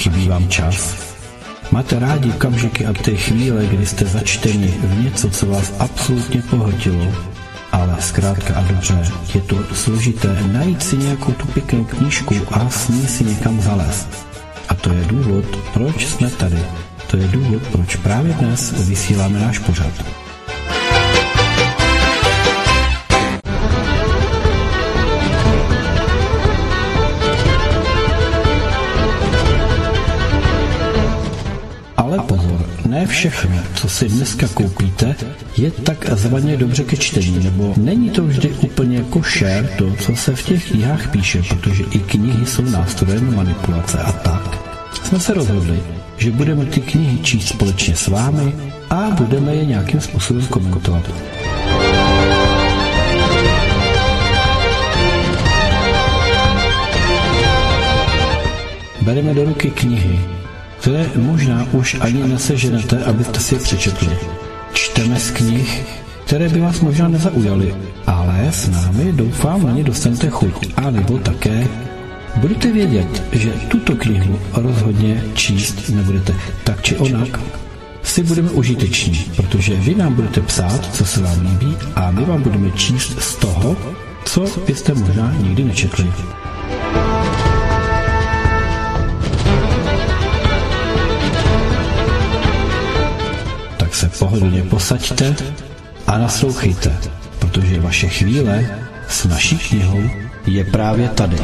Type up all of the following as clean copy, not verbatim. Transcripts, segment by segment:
chybí vám čas? Máte rádi okamžiky a ty chvíle, kdy jste začteni v něco, co vás absolutně pohltilo, ale zkrátka a dobře, je to složité najít si nějakou tu pěknou knížku a s ní si někam zalézt. A to je důvod, proč jsme tady. To je důvod, proč právě dnes vysíláme náš pořad. Ale pozor, ne všechno, co si dneska koupíte, je takzvaně dobře ke čtení, nebo není to vždy úplně košer to, co se v těch knihách píše, protože i knihy jsou nástrojem manipulace a tak. Jsme se rozhodli, že budeme ty knihy číst společně s vámi a budeme je nějakým způsobem komentovat. Bereme do ruky knihy, které možná už ani neseženete, abyste si je přečetli. Čteme z knih, které by vás možná nezaujaly, ale s námi doufám na ně dostanete chuť. A nebo také budete vědět, že tuto knihu rozhodně číst nebudete. Tak či onak si budeme užiteční, protože vy nám budete psát, co se vám líbí, a my vám budeme číst z toho, co byste možná nikdy nečetli. Se pohodlně posaďte a naslouchejte, protože vaše chvíle s naší knihou je právě tady.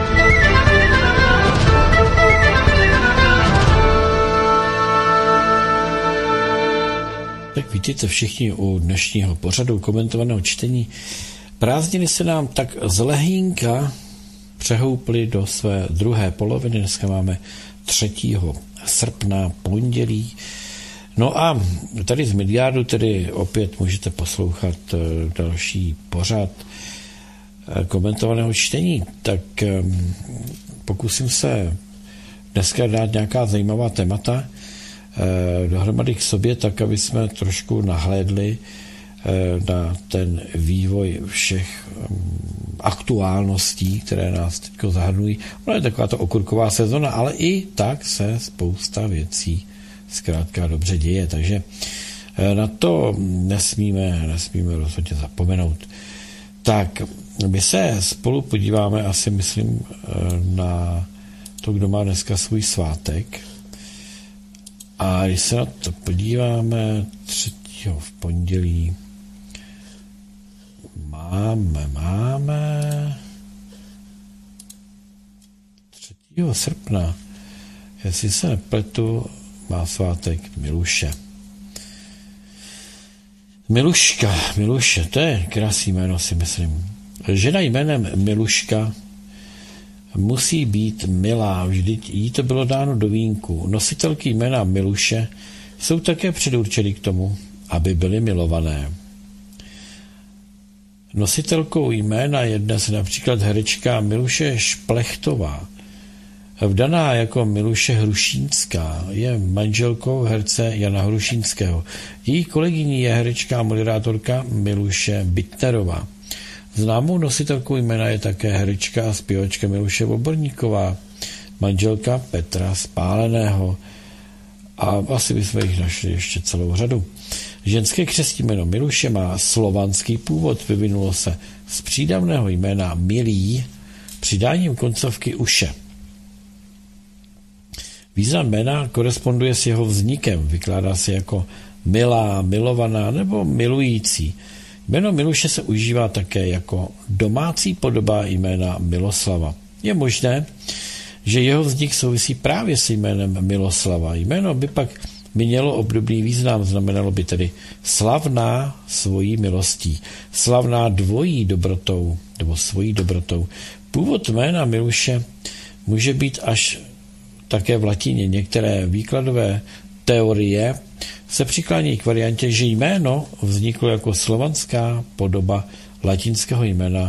Tak vítejte všichni u dnešního pořadu komentovaného čtení. Prázdniny se nám tak zlehínka přehouply do své druhé poloviny. Dneska máme 3. srpna, pondělí. No a tady z Midgardu tedy opět můžete poslouchat další pořad komentovaného čtení. Tak pokusím se dneska dát nějaká zajímavá témata dohromady k sobě, tak aby jsme trošku nahlédli na ten vývoj všech aktuálností, které nás teď zahrnují. Ona je taková to okurková sezona, ale i tak se spousta věcí zkrátka dobře děje, takže na to nesmíme rozhodně zapomenout. Tak, my se spolu podíváme asi, myslím, na to, kdo má dneska svůj svátek. A když se na to podíváme 3. v pondělí, máme 3. srpna, jestli se nepletu, má svátek Miluše. Miluše, to je krásný jméno, si myslím. Žena jménem Miluška musí být milá, vždyť jí to bylo dáno do vínku. Nositelky jména Miluše jsou také předurčeny k tomu, aby byly milované. Nositelkou jména je dnes například herečka Miluše Šplechtová, vdaná jako Miluše Hrušínská, je manželkou herce Jana Hrušínského. Její kolegyní je herečka a moderátorka Miluše Bittnerová. Známou nositelkou jména je také herečka a zpěvačka Miluše Voborníková, manželka Petra Spáleného. A asi bychom jich našli ještě celou řadu. Ženské křestní jméno Miluše má slovanský původ, vyvinulo se z přídavného jména Milý přidáním koncovky uše. Význam jména koresponduje s jeho vznikem, vykládá se jako milá, milovaná nebo milující. Jméno Miluše se užívá také jako domácí podoba jména Miloslava. Je možné, že jeho vznik souvisí právě s jménem Miloslava. Jméno by pak mělo obdobný význam, znamenalo by tedy slavná svojí milostí, slavná dvojí dobrotou nebo svojí dobrotou. Původ jména Miluše může být až také v latině. Některé výkladové teorie se přiklánějí k variantě, že jméno vzniklo jako slovanská podoba latinského jména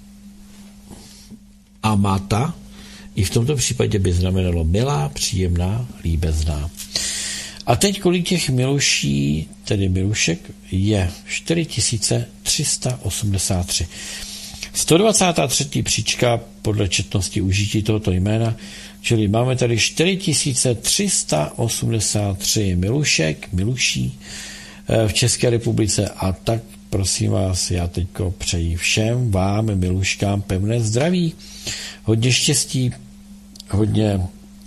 Amata. I v tomto případě by znamenalo milá, příjemná, líbezná. A teď kolik těch Miluší, tedy Milušek, je 4383. 123. příčka podle četnosti užití tohoto jména, čili máme tady 4383 miluší v České republice a tak prosím vás, já teďko přeji všem vám, miluškám, pevné zdraví, hodně štěstí, hodně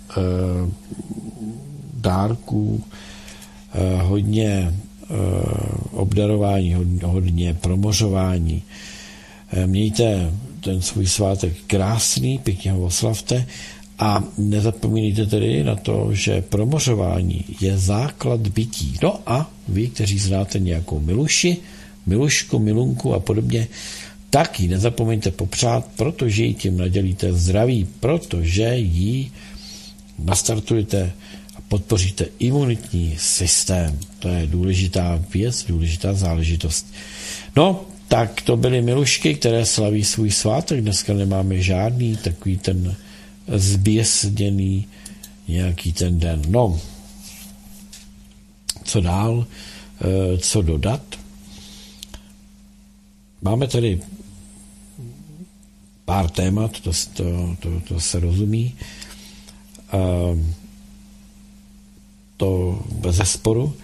dárků, hodně obdarování, hodně promořování. Mějte ten svůj svátek krásný, pěkně ho oslavte a nezapomínejte tedy na to, že promořování je základ bytí. No a vy, kteří znáte nějakou milušku, milunku a podobně, tak ji nezapomeňte popřát, protože ji tím nadělíte zdraví, protože ji nastartujete a podpoříte imunitní systém. To je důležitá věc, důležitá záležitost. No, tak to byly milušky, které slaví svůj svátek. Dneska nemáme žádný takový ten zběsněný nějaký ten den. No, co dál, co dodat? Máme tady pár témat, to se rozumí. To bezesporu.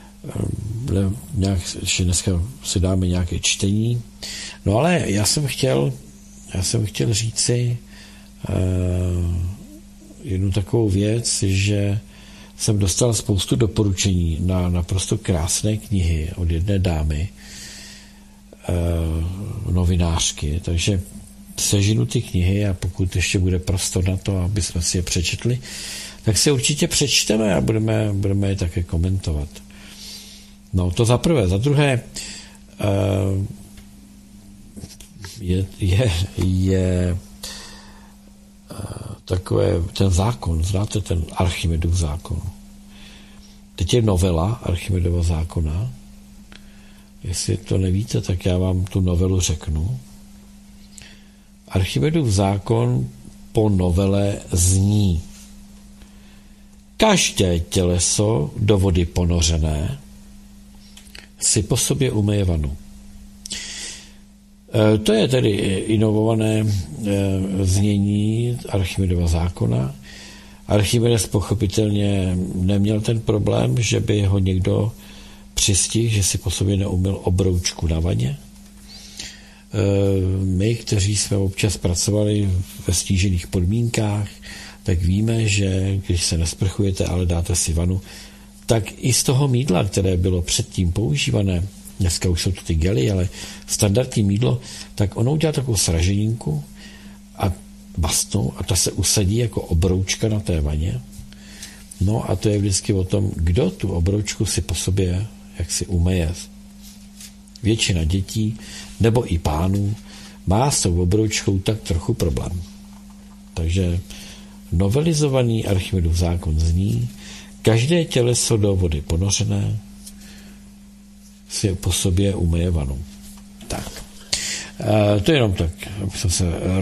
Ještě dneska si dáme nějaké čtení. No ale já jsem chtěl říci jednu takovou věc, že jsem dostal spoustu doporučení na naprosto krásné knihy od jedné dámy, novinářky, takže sežinu ty knihy a pokud ještě bude prostor na to, aby jsme si je přečetli, tak si určitě přečteme a budeme je také komentovat. No to za prvé. Za druhé je takové ten zákon, znáte ten Archimedův zákon. Teď je novela Archimedova zákona. Jestli to nevíte, tak já vám tu novelu řeknu. Archimedův zákon po novele zní: každé těleso do vody ponořené si po sobě umyje vanu. To je tedy inovované znění Archimedova zákona. Archimedes pochopitelně neměl ten problém, že by ho někdo přistihl, že si po sobě neumyl obroučku na vaně. My, kteří jsme občas pracovali ve stížených podmínkách, tak víme, že když se nesprchujete, ale dáte si vanu, tak i z toho mýdla, které bylo předtím používané, dneska už jsou to ty gely, ale standardní mýdlo, tak ono udělá takovou sraženinku a bastnou a ta se usadí jako obroučka na té vaně. No a to je vždycky o tom, kdo tu obroučku si po sobě jak si umyje. Většina dětí nebo i pánů má s tou obroučkou tak trochu problém. Takže novelizovaný Archimedův zákon zní: každé těleso do vody ponořené si po sobě umyje vanu. Tak. To je jenom tak, aby jsme se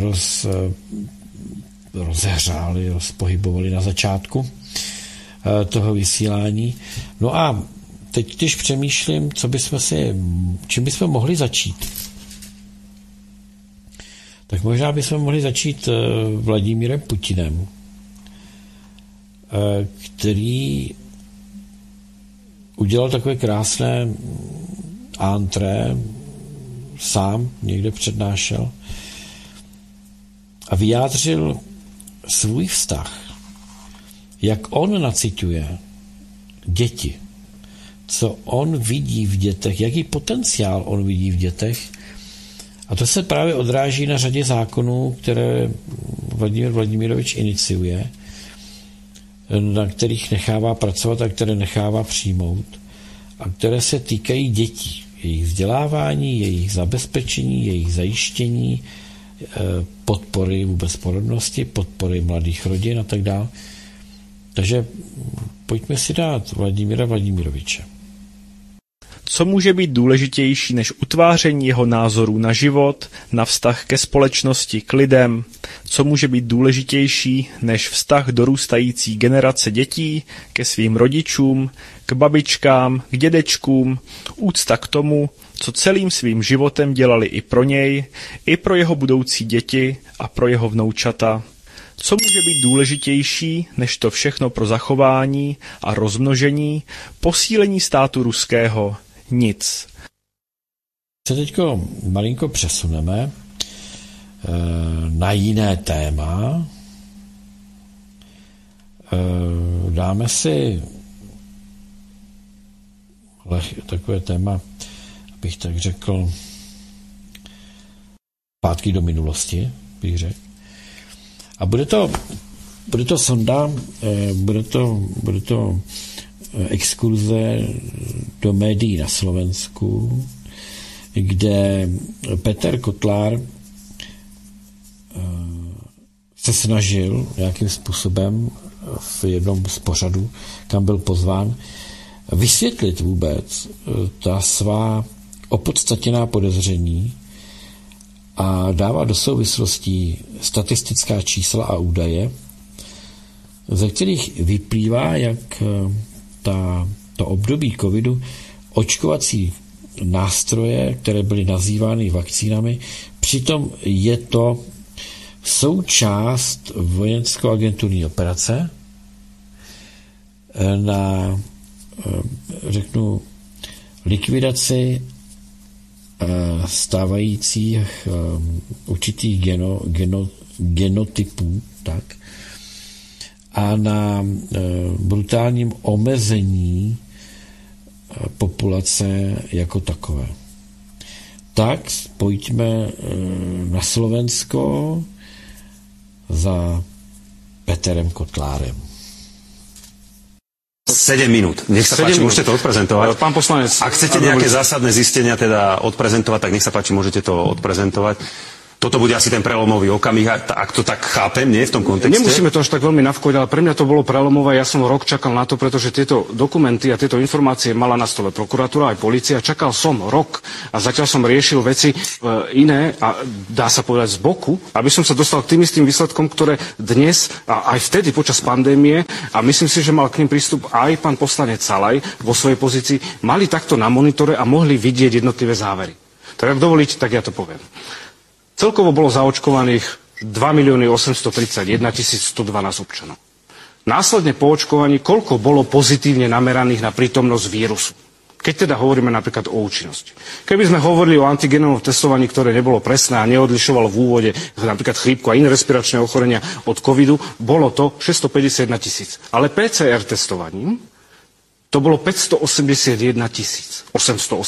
rozehřáli, rozpohybovali na začátku toho vysílání. No a teď, když přemýšlím, čím bychom mohli začít, tak možná bychom mohli začít Vladimírem Putinem, který udělal takové krásné antré, sám někde přednášel a vyjádřil svůj vztah, jak on naciťuje děti, co on vidí v dětech, jaký potenciál on vidí v dětech. A to se právě odráží na řadě zákonů, které Vladimír Vladimirovič iniciuje, na kterých nechává pracovat a které nechává přijmout a které se týkají dětí, jejich vzdělávání, jejich zabezpečení, jejich zajištění, podpory vůbec porodnosti, podpory mladých rodin a tak dále. Takže pojďme si dát Vladimíra Vladimiroviče. Co může být důležitější než utváření jeho názorů na život, na vztah ke společnosti, k lidem? Co může být důležitější než vztah dorůstající generace dětí ke svým rodičům, k babičkám, k dědečkům, úcta k tomu, co celým svým životem dělali i pro něj, i pro jeho budoucí děti a pro jeho vnoučata. Co může být důležitější než to všechno pro zachování a rozmnožení, posílení státu ruského? Nic. Se teďko malinko přesuneme na jiné téma. Dáme si takové téma, abych tak řekl, zpátky do minulosti, bych řekl. A bude to sonda, bude to exkurze do médií na Slovensku, kde Peter Kotlár se snažil nějakým způsobem v jednom z pořadů, kam byl pozván, vysvětlit vůbec ta svá opodstatněná podezření a dává do souvislostí statistická čísla a údaje, ze kterých vyplývá, jak to období covidu, očkovací nástroje, které byly nazývány vakcínami, přitom je to součást vojensko-agenturní operace na, řeknu, likvidaci stávajících určitých genotypů, tak, a na brutálním omezení populace jako takové. Tak pojďme na Slovensko za Peterem Kotlárem. 7 minút. Nech sa páči, môžete to odprezentovať. Pán poslanec. Ak chcete nejaké zásadné zistenia teda odprezentovať, tak nech sa páči, môžete to odprezentovať. Toto bude asi ten prelomový okamih, ak to tak chápem, nie v tom kontexte? Nemusíme to až tak veľmi navkojť, ale pre mňa to bolo prelomové. Ja som rok čakal na to, pretože tieto dokumenty a tieto informácie mala na stole prokuratúra aj polícia. Čakal som rok a zatiaľ som riešil veci iné a dá sa povedať z boku, aby som sa dostal k tým istým výsledkom, ktoré dnes a aj vtedy počas pandémie, a myslím si, že mal k ním prístup aj pán poslanec Salaj vo svojej pozícii, mali takto na monitore a mohli vidieť jednotlivé závery. Tak ak dovolíte, tak ja to poviem. Celkovo bolo zaočkovaných 2 831 112 občanov. Následne po očkovaní, koľko bolo pozitívne nameraných na prítomnosť vírusu? Keď teda hovoríme napríklad o účinnosti. Keby sme hovorili o antigenovom testovaní, ktoré nebolo presné a neodlišovalo v úvode napríklad chrípku a iné respiračné ochorenia od covidu, bolo to 651 000. Ale PCR testovaním to bolo 581 884.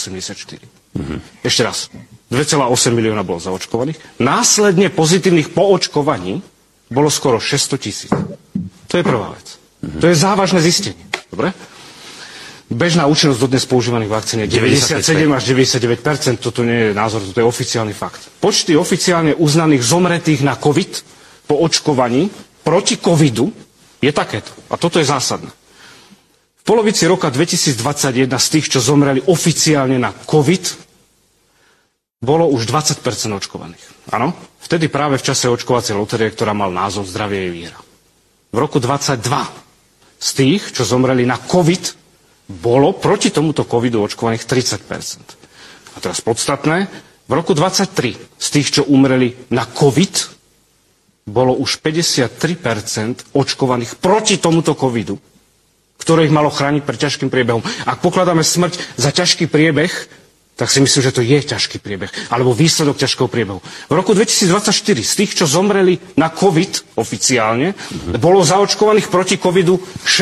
Ešte raz. 2,8 milióna bolo zaočkovaných. Následne pozitívnych po očkovaní bolo skoro 600 000. To je prvá vec. To je závažné zistenie. Dobre? Bežná účinnosť dodnes používaných vakcín je 97 až 99%. Toto nie je názor, toto je oficiálny fakt. Počty oficiálne uznaných zomretých na COVID po očkovaní proti covidu je takéto. A toto je zásadné. V polovici roka 2021 z tých, čo zomreli oficiálne na COVID, bolo už 20% očkovaných. Áno? Vtedy práve v čase očkovacej lotérie, ktorá mal názov Zdravie je viera. V roku 22 z tých, čo zomreli na COVID, bolo proti tomuto covidu očkovaných 30%. A teraz podstatné, v roku 23 z tých, čo umreli na COVID, bolo už 53% očkovaných proti tomuto covidu, ktoré ich malo chrániť pred ťažkým priebehom. Ak pokladáme smrť za ťažký priebeh, tak si myslím, že to je ťažký priebeh, alebo výsledok ťažkého priebehu. V roku 2024 z tých, čo zomreli na COVID oficiálne, bolo zaočkovaných proti covidu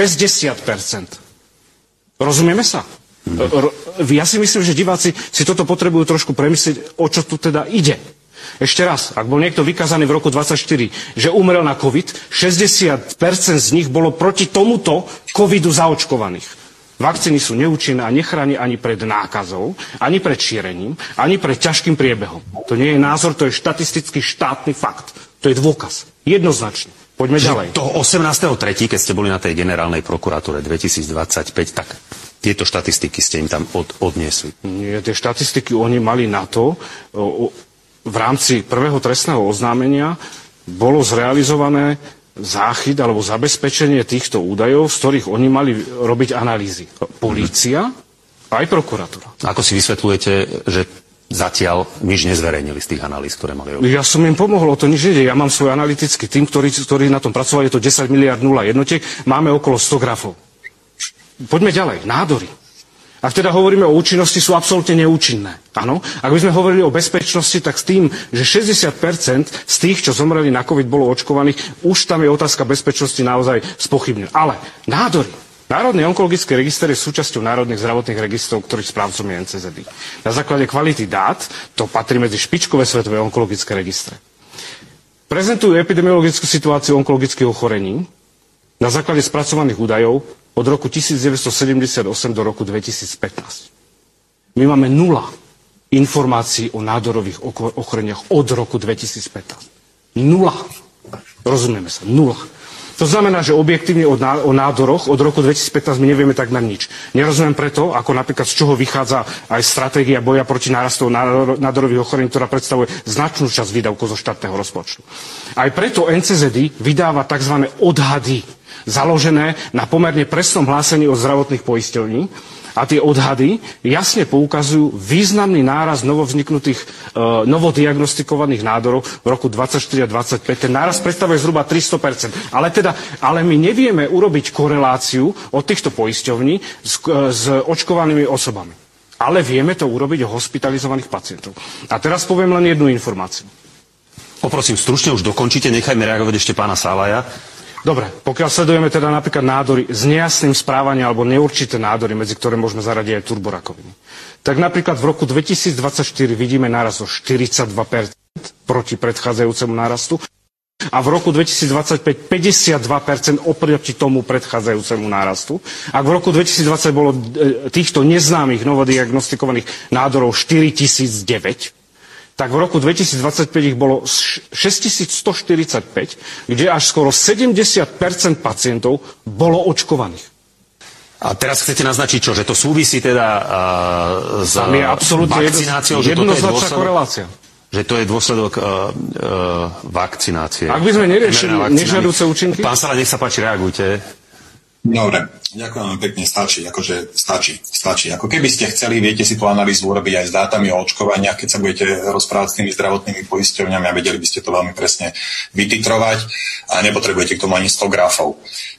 60%. Rozumieme sa? Ja si myslím, že diváci si toto potrebujú trošku premyslieť, o čo tu teda ide. Ešte raz, ak bol niekto vykázaný v roku 2024, že umrel na COVID, 60% z nich bolo proti tomuto covidu zaočkovaných. Vakcíny sú neúčinné a nechránia ani pred nákazou, ani pred šírením, ani pred ťažkým priebehom. To nie je názor, to je štatistický štátny fakt. To je dôkaz. Jednoznačne. Poďme ďalej. Toho 18.3., keď ste boli na tej generálnej prokuratúre 2025, tak tieto štatistiky ste im tam odniesli. Nie, tie štatistiky oni mali na to, v rámci prvého trestného oznámenia bolo zrealizované záchyt alebo zabezpečenie týchto údajov, z ktorých oni mali robiť analýzy. Polícia Aj prokuratúra. Ako si vysvetľujete, že zatiaľ nič nezverejnili z tých analýz, ktoré mali robiť? Ja som im pomohol, o to nič nejde. Ja mám svoj analytický tým, ktorý na tom pracoval, je to 10 miliard 0 jednotiek, máme okolo 100 grafov. Poďme ďalej, nádory. Ak teda hovoríme o účinnosti, sú absolútne neúčinné. Áno? Ak by sme hovorili o bezpečnosti, tak s tým, že 60% z tých, čo zomreli na COVID, bolo očkovaných, už tam je otázka bezpečnosti naozaj spochybnená. Ale nádory. Národný onkologický register je súčasťou národných zdravotných registrov, ktorých správcom je NCZD. Na základe kvality dát to patrí medzi špičkové svetové onkologické registre. Prezentujú epidemiologickú situáciu onkologických ochorení na základe spracovaných údajov od roku 1978 do roku 2015. My máme 0 informácií o nádorových ochoreniach od roku 2015. 0. Rozumieme sa, 0. To znamená, že objektívne o nádoroch od roku 2015 my nevieme takmer nič. Nerozumiem preto, ako napríklad z čoho vychádza aj stratégia boja proti nárastu nádorových ochorení, ktorá predstavuje značnú časť výdavkov zo štátneho rozpočtu. Aj preto NCZD vydáva tzv. Odhady, založené na pomerne presnom hlásení od zdravotných poisťovní. A tie odhady jasne poukazujú významný nárast novovzniknutých, novodiagnostikovaných nádorov v roku 24 a 25. Ten nárast predstavuje zhruba 300%. Ale my nevieme urobiť koreláciu od týchto poisťovní s očkovanými osobami. Ale vieme to urobiť o hospitalizovaných pacientov. A teraz poviem len jednu informáciu. Poprosím, stručne už dokončite, nechajme reagovať ešte pána Sálaja. Dobre, pokiaľ sledujeme teda napríklad nádory s nejasným správaním alebo neurčité nádory, medzi ktoré môžeme zaradiť aj turborakoviny, tak napríklad v roku 2024 vidíme nárast o 42% proti predchádzajúcemu nárastu a v roku 2025 52% oproti tomu predchádzajúcemu nárastu. Ak v roku 2020 bolo týchto neznámych novodiagnostikovaných nádorov 4009, tak v roku 2025 ich bolo 6145, kde až skoro 70% pacientov bolo očkovaných. A teraz chcete naznačiť čo? Že to súvisí teda s vakcináciou? Jednoznačná korelácia. Že to je dôsledok vakcinácie. Ak by sme neriešili nežiaduce účinky? Pán Sála, nech sa páči, reagujte. Dobre, ďakujem vám pekne, stačí. Ako keby ste chceli, viete si tú analýzu urobiť aj s dátami o očkovaniach, keď sa budete rozprávať s tými zdravotnými poisťovňami a vedeli by ste to veľmi presne vytitrovať a nepotrebujete k tomu ani 100 grafov.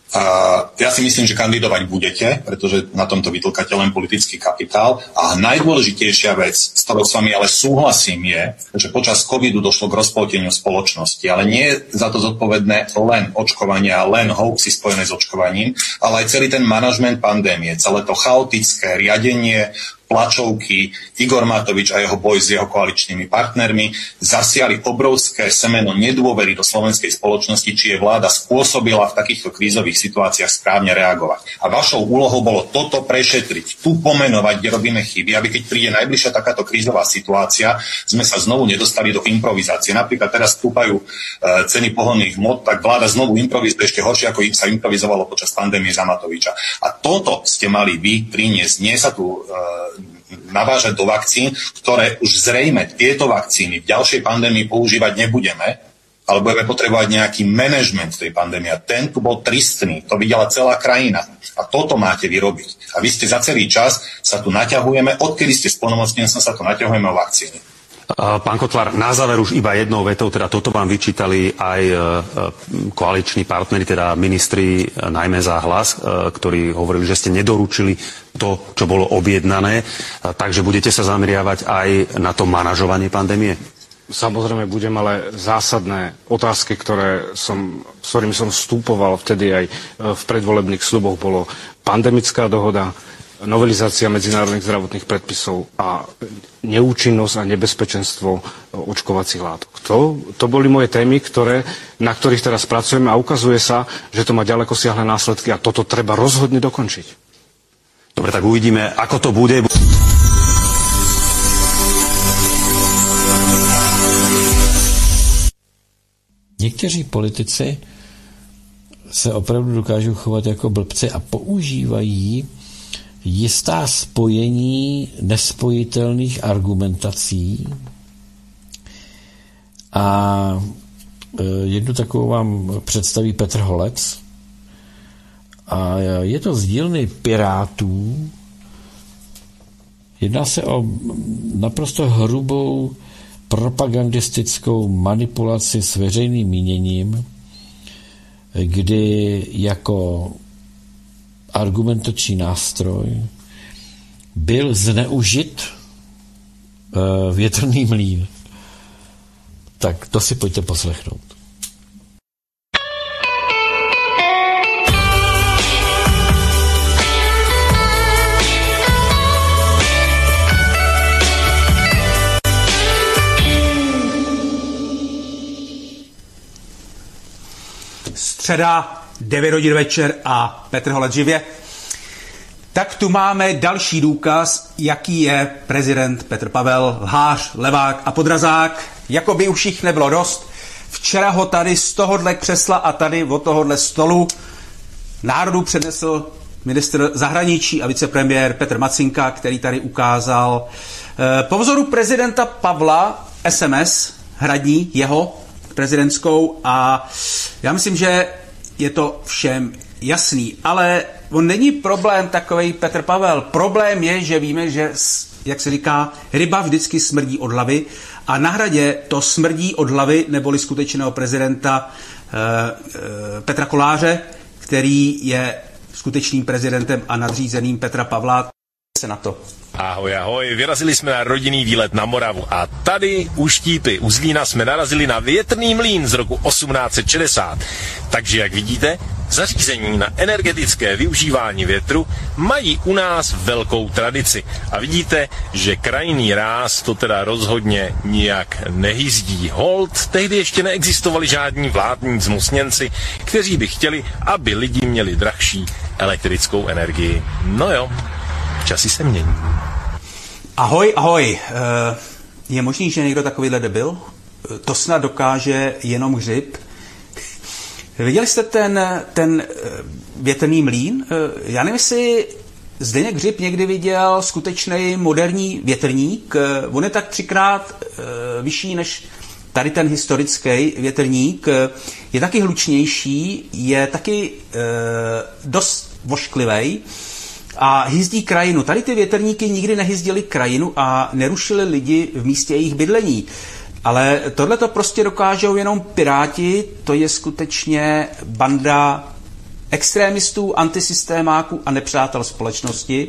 Ja si myslím, že kandidovať budete, pretože na tomto vytlkáte len politický kapitál. A najdôležitejšia vec, s ktorou s vami ale súhlasím, je, že počas covidu došlo k rozpolteniu spoločnosti. Ale nie je za to zodpovedné len očkovanie a len hoaxy spojené s očkovaním, ale aj celý ten manažment pandémie, celé to chaotické riadenie, tlačovky, Igor Matovič a jeho boj s jeho koaličnými partnermi zasiali obrovské semeno nedôvery do slovenskej spoločnosti, či je vláda spôsobila v takýchto krízových situáciách správne reagovať. A vašou úlohou bolo toto prešetriť, tu pomenovať, kde robíme chyby, aby keď príde najbližšia takáto krízová situácia, sme sa znovu nedostali do improvizácie. Napríklad teraz stúpajú ceny pohonných hmot, tak vláda znovu improvizuje ešte horšie, ako sa improvizovalo počas pandémie za Matoviča. A toto ste mali vy priniesť. Nie sa tu navážať do vakcín, ktoré už zrejme tieto vakcíny v ďalšej pandémii používať nebudeme, ale budeme potrebovať nejaký manažment tej pandémie. A ten tu bol tristný, to videla celá krajina. A toto máte vyrobiť. A vy ste za celý čas sa tu naťahujeme, odkedy ste splnomocnenstvom sa tu naťahujeme o vakcíny. Pán Kotlár, na záver už iba jednou vetou, teda toto vám vyčítali aj koaliční partneri, teda ministri, najmä za Hlas, ktorí hovorili, že ste nedoručili to, čo bolo objednané, takže budete sa zameriavať aj na to manažovanie pandémie? Samozrejme budem, ale zásadné otázky, s ktorými som vstupoval vtedy aj v predvolebných sľuboch, bolo pandemická dohoda, novelizácia medzinárodných zdravotných predpisov a neúčinnosť a nebezpečenstvo očkovacích látok. To boli moje témy, na ktorých teraz pracujeme a ukazuje sa, že to má ďalekosiahle následky a toto treba rozhodne dokončiť. Dobre, tak uvidíme, ako to bude. Někteří politici se opravdu dokážou chovat jako blbci a používají jistá spojení nespojitelných argumentací. A jednu takovou vám představí Petr Holec. A je to z dílny Pirátů Jedná se o naprosto hrubou propagandistickou manipulaci s veřejným míněním, kdy jako argumentační nástroj byl zneužit větrný mlýn. Tak to si pojďte poslechnout. Středa, 9 hodin večer a Petr Holec živě. Tak tu máme další důkaz, jaký je prezident Petr Pavel, lhář, levák a podrazák. Jako by už jich nebylo dost. Včera ho tady z tohohle křesla a tady od tohohle stolu národu přednesl ministr zahraničí a vicepremiér Petr Macinka, který tady ukázal po vzoru prezidenta Pavla SMS hradní jeho prezidentskou a já myslím, že je to všem jasný, ale on není problém takovej Petr Pavel. Problém je, že víme, že, jak se říká, ryba vždycky smrdí od hlavy a na Hradě to smrdí od hlavy neboli skutečného prezidenta Petra Koláře, který je skutečným prezidentem a nadřízeným Petra Pavla. Se na to. Ahoj, ahoj, vyrazili jsme na rodinný výlet na Moravu a tady u Štípy, u Zlína jsme narazili na větrný mlýn z roku 1860. Takže jak vidíte, zařízení na energetické využívání větru mají u nás velkou tradici. A vidíte, že krajinný ráz to teda rozhodně nijak nehyzdí. Holt, tehdy ještě neexistovali žádní vládní zmocněnci, kteří by chtěli, aby lidi měli drahší elektrickou energii. No jo, časy se mění. Ahoj, ahoj. Je možný, že někdo takovýhle debil? To snad dokáže jenom Hřib. Viděli jste ten větrný mlýn? Já nevím, jestli Zdeněk Hřib někdy viděl skutečný moderní větrník. On je tak 3x vyšší než tady ten historický větrník. Je taky hlučnější, je taky dost vošklivej a hyzdí krajinu. Tady ty větrníky nikdy nehyzdili krajinu a nerušili lidi v místě jejich bydlení. Ale tohle to prostě dokážou jenom Piráti, to je skutečně banda extrémistů, antisystémáků a nepřátel společnosti.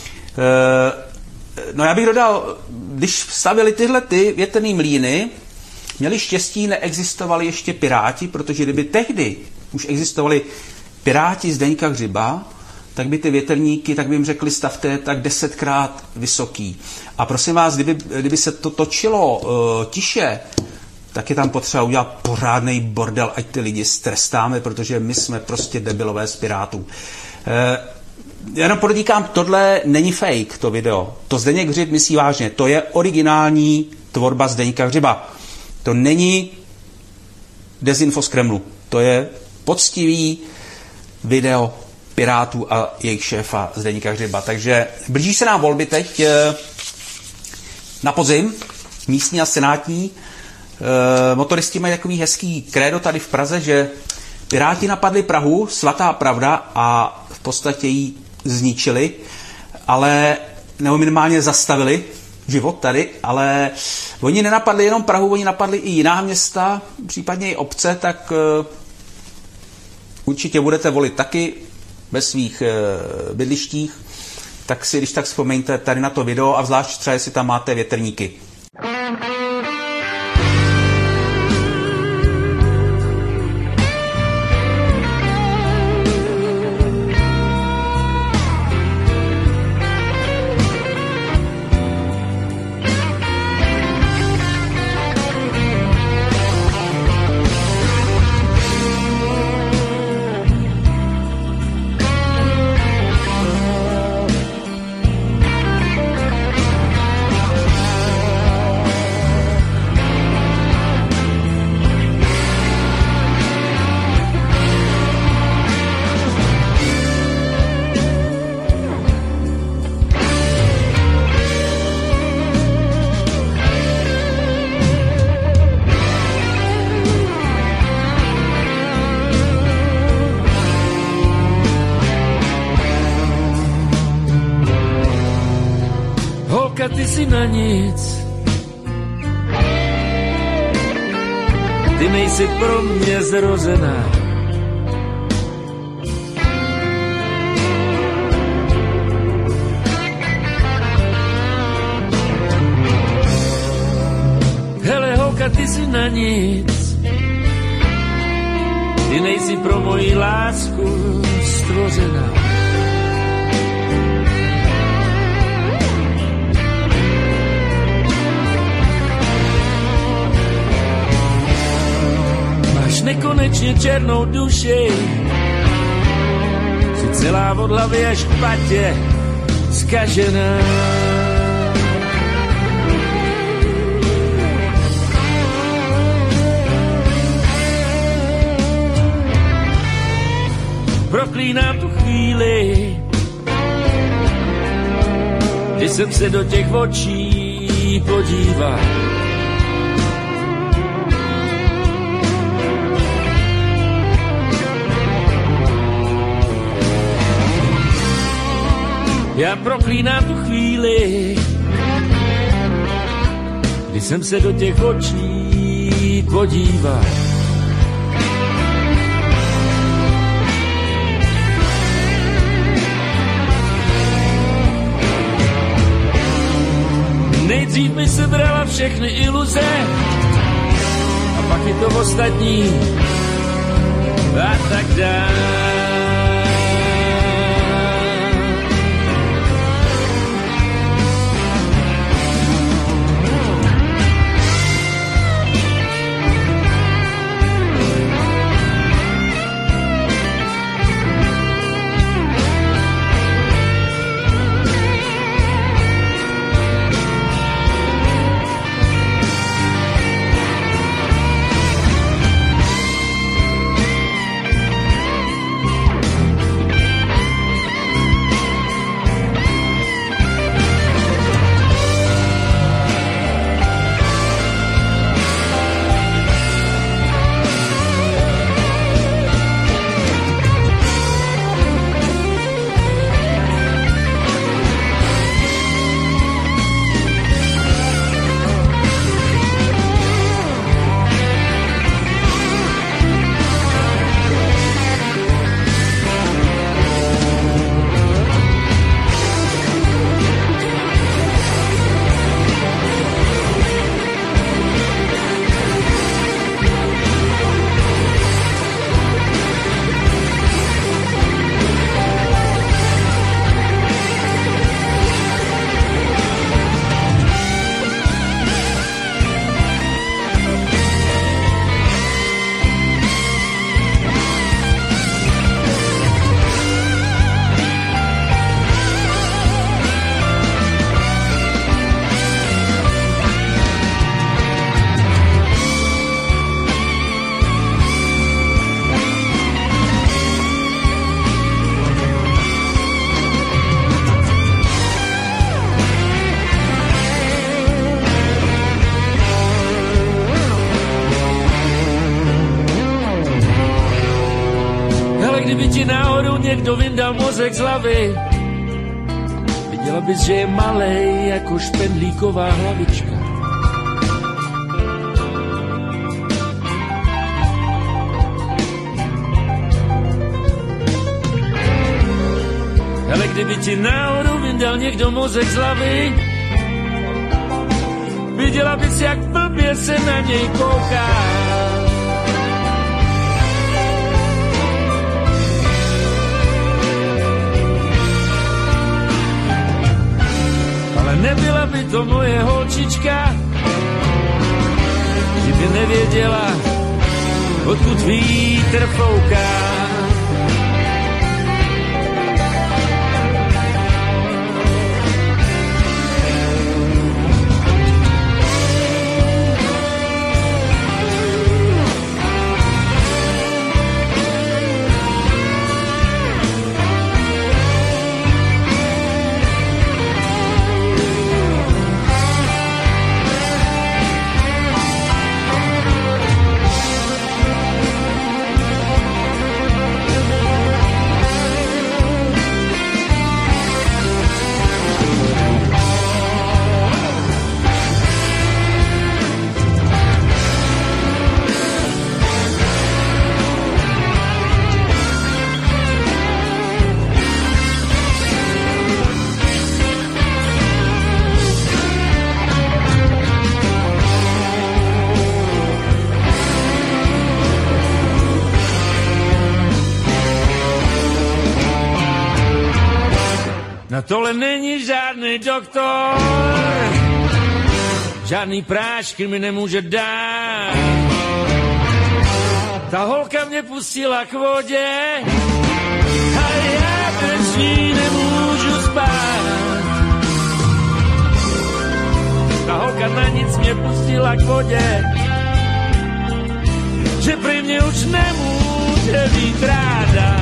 No já bych dodal, když stavili tyhle ty větrný mlýny, měli štěstí, neexistovali ještě Piráti, protože kdyby tehdy už existovali Piráti Zdeňka Hřiba, tak by ty větrníky, tak by jim řekli, stavte tak 10krát vysoký. A prosím vás, kdyby se to točilo tiše, tak je tam potřeba udělat pořádnej bordel, ať ty lidi strestáme, protože my jsme prostě debilové z Pirátů. Jenom podotýkám, tohle není fake, to video. To Zdeněk Hřib myslí vážně. To je originální tvorba Zdeňka Hřiba. To není dezinfo z Kremlu. To je poctivý video Pirátů a jejich šéfa Zdeňka Hřiba. Takže blíží se nám volby teď na podzim, místní a senátní. Motoristi mají takový hezký krédo tady v Praze, že Piráti napadli Prahu, svatá pravda, a v podstatě ji zničili, ale nebo minimálně zastavili život tady, ale oni nenapadli jenom Prahu, oni napadli i jiná města, případně i obce, tak určitě budete volit taky ve svých bydlištích, tak si když tak vzpomeňte tady na to video a zvlášť třeba, jestli tam máte větrníky. si na nic. Ty nejsi pro mě zrozená. Hele holka, ty si na nic. Ty nejsi pro moji lásku stvořená. Máš nekonečně černou duši, si celá od hlavy až k patě zkažená. Proklínám tu chvíli, kdy jsem se do těch očí podíval. Já proklínám tu chvíli, kdy jsem se do těch očí podíval. Nejdřív mi se brala všechny iluze a pak i to ostatní a tak dále. Kdyby ti náhodou někdo vyndal mozek z hlavy, viděla bys, že je malej jako špendlíková hlavička. Ale kdyby ti náhodou vyndal někdo mozek z hlavy, viděla bys, jak blbě se na něj kouká. Nebyla by to moje holčička, kdyby nevěděla, odkud vítr fouká. tohle není žádný doktor, žádný prášky mi nemůže dát. Ta holka mě pustila k vodě a já bez ní nemůžu spát. Ta holka na nic mě pustila k vodě, že prý mě už nemůže být ráda.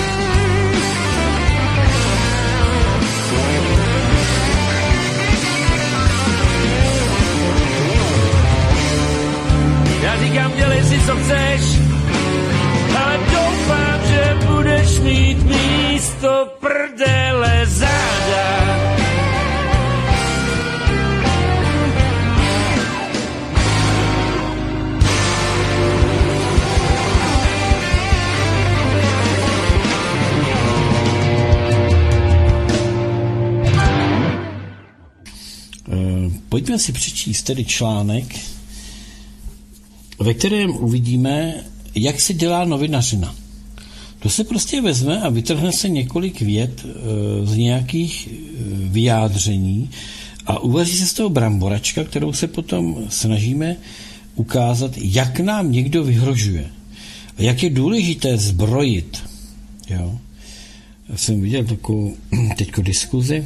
Já říkám, dělej si, co chceš, ale doufám, že budeš mít místo prdele záda. Pojďme si přečíst tedy článek, ve kterém uvidíme, jak se dělá novinařina. To se prostě vezme a vytrhne se několik vět z nějakých vyjádření a uvaří se z toho bramboračka, kterou se potom snažíme ukázat, jak nám někdo vyhrožuje a jak je důležité zbrojit. Jo? Já jsem viděl takovou teďko diskuzi,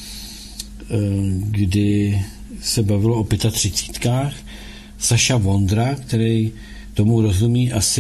kdy se bavilo o 35. Saša Vondra, který tomu rozumí asi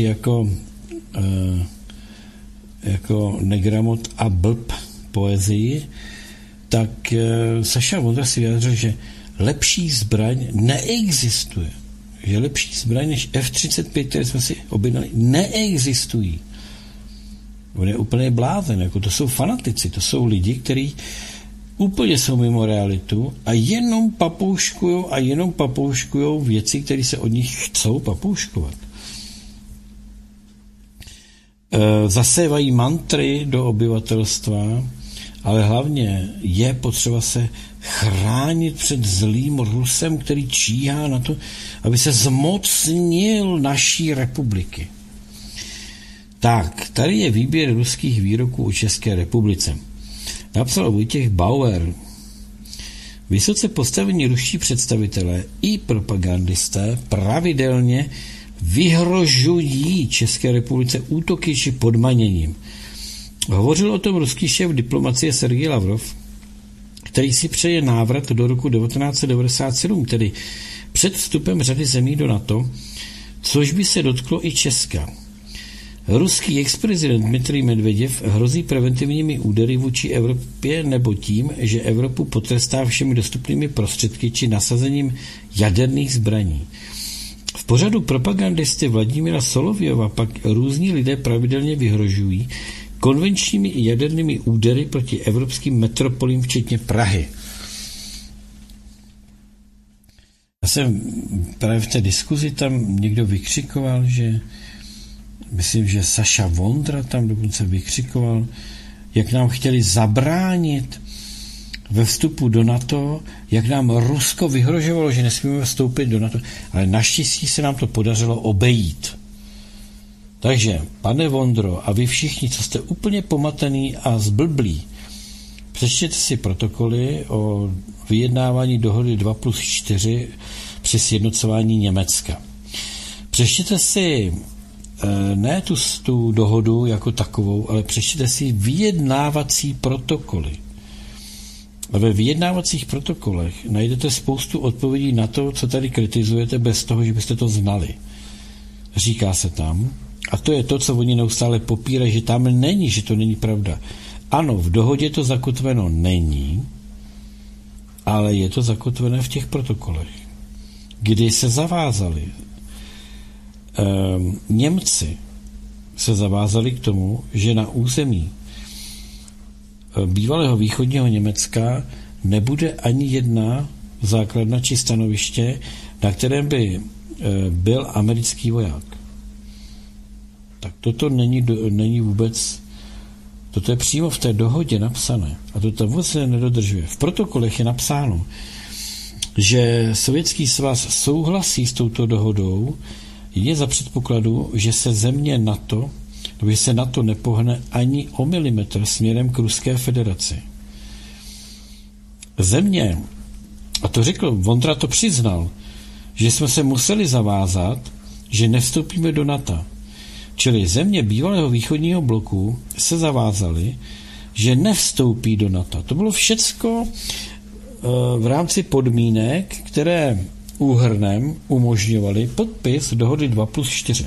jako negramot a blb poezii, tak Saša Vondra si vyjádřil, že lepší zbraň neexistuje. Že lepší zbraň než F-35, které jsme si objednali, neexistují. On je úplně blázen, jako to jsou fanatici, to jsou lidi, kteří úplně jsou mimo realitu a jenom papouškujou věci, které se od nich chcou papouškovat. Zasévají mantry do obyvatelstva, ale hlavně je potřeba se chránit před zlým Rusem, který číhá na to, aby se zmocnil naší republiky. Tak, tady je výběr ruských výroků o České republice. Napsal Vojtěch Bauer. Vysoce postavení ruští představitelé i propagandisté pravidelně vyhrožují České republice útoky či podmaněním. Hovořil o tom ruský šéf diplomacie Sergej Lavrov, který si přeje návrat do roku 1997, tedy před vstupem řady zemí do NATO, což by se dotklo i Česka. Ruský ex-prezident Dmitrij Medveděv hrozí preventivními údery vůči Evropě nebo tím, že Evropu potrestá všemi dostupnými prostředky či nasazením jaderných zbraní. V pořadu propagandisty Vladimíra Solověva pak různí lidé pravidelně vyhrožují konvenčními i jadernými údery proti evropským metropolím, včetně Prahy. Já jsem právě v té diskuzi tam někdo vykřikoval, že myslím, že Saša Vondra tam dokonce vykřikoval, jak nám chtěli zabránit ve vstupu do NATO, jak nám Rusko vyhrožovalo, že nesmíme vstoupit do NATO, ale naštěstí se nám to podařilo obejít. Takže, pane Vondro, a vy všichni, co jste úplně pomatený a zblblí, přečtěte si protokoly o vyjednávání dohody 2+4 při sjednocování Německa. Přečtěte si ne tu dohodu jako takovou, ale přečtěte si vyjednávací protokoly. A ve vyjednávacích protokolech najdete spoustu odpovědí na to, co tady kritizujete, bez toho, že byste to znali. Říká se tam, a to je to, co oni neustále popírají, že tam není, že to není pravda. Ano, v dohodě to zakotveno není, ale je to zakotvené v těch protokolech, kdy se zavázali. Němci se zavázali k tomu, že na území bývalého východního Německa nebude ani jedna základna či stanoviště, na kterém by byl americký voják. Tak toto není vůbec, toto je přímo v té dohodě napsané a to vůbec se nedodržuje. V protokolech je napsáno, že Sovětský svaz souhlasí s touto dohodou je za předpokladu, že se země NATO, nebo že se NATO nepohne ani o milimetr směrem k Ruské federaci. země, a to řekl, Vondra to přiznal, že jsme se museli zavázat, že nevstoupíme do NATO. Čili země bývalého východního bloku se zavázaly, že nevstoupí do NATO. To bylo všecko v rámci podmínek, které úhrnem umožňovaly podpis dohody 2+4.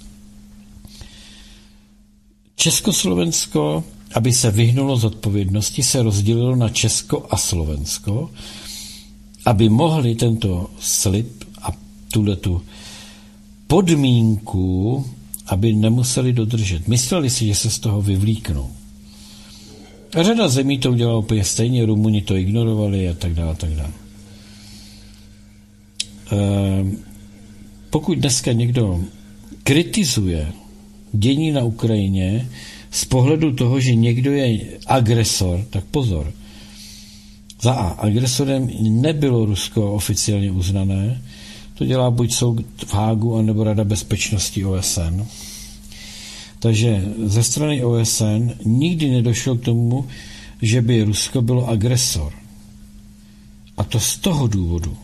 Československo, aby se vyhnulo zodpovědnosti, se rozdělilo na Česko a Slovensko, aby mohli tento slib a tuhletu podmínku, aby nemuseli dodržet. Mysleli si, že se z toho vyvlíknou. A řada zemí to udělala úplně stejně, Rumuni to ignorovali a tak dále, tak dále. Pokud dneska někdo kritizuje dění na Ukrajině z pohledu toho, že někdo je agresor, tak pozor. Za A. Agresorem nebylo Rusko oficiálně uznané, to dělá buď soud v Hágu, anebo Rada bezpečnosti OSN. Takže ze strany OSN nikdy nedošlo k tomu, že by Rusko bylo agresor. A to z toho důvodu,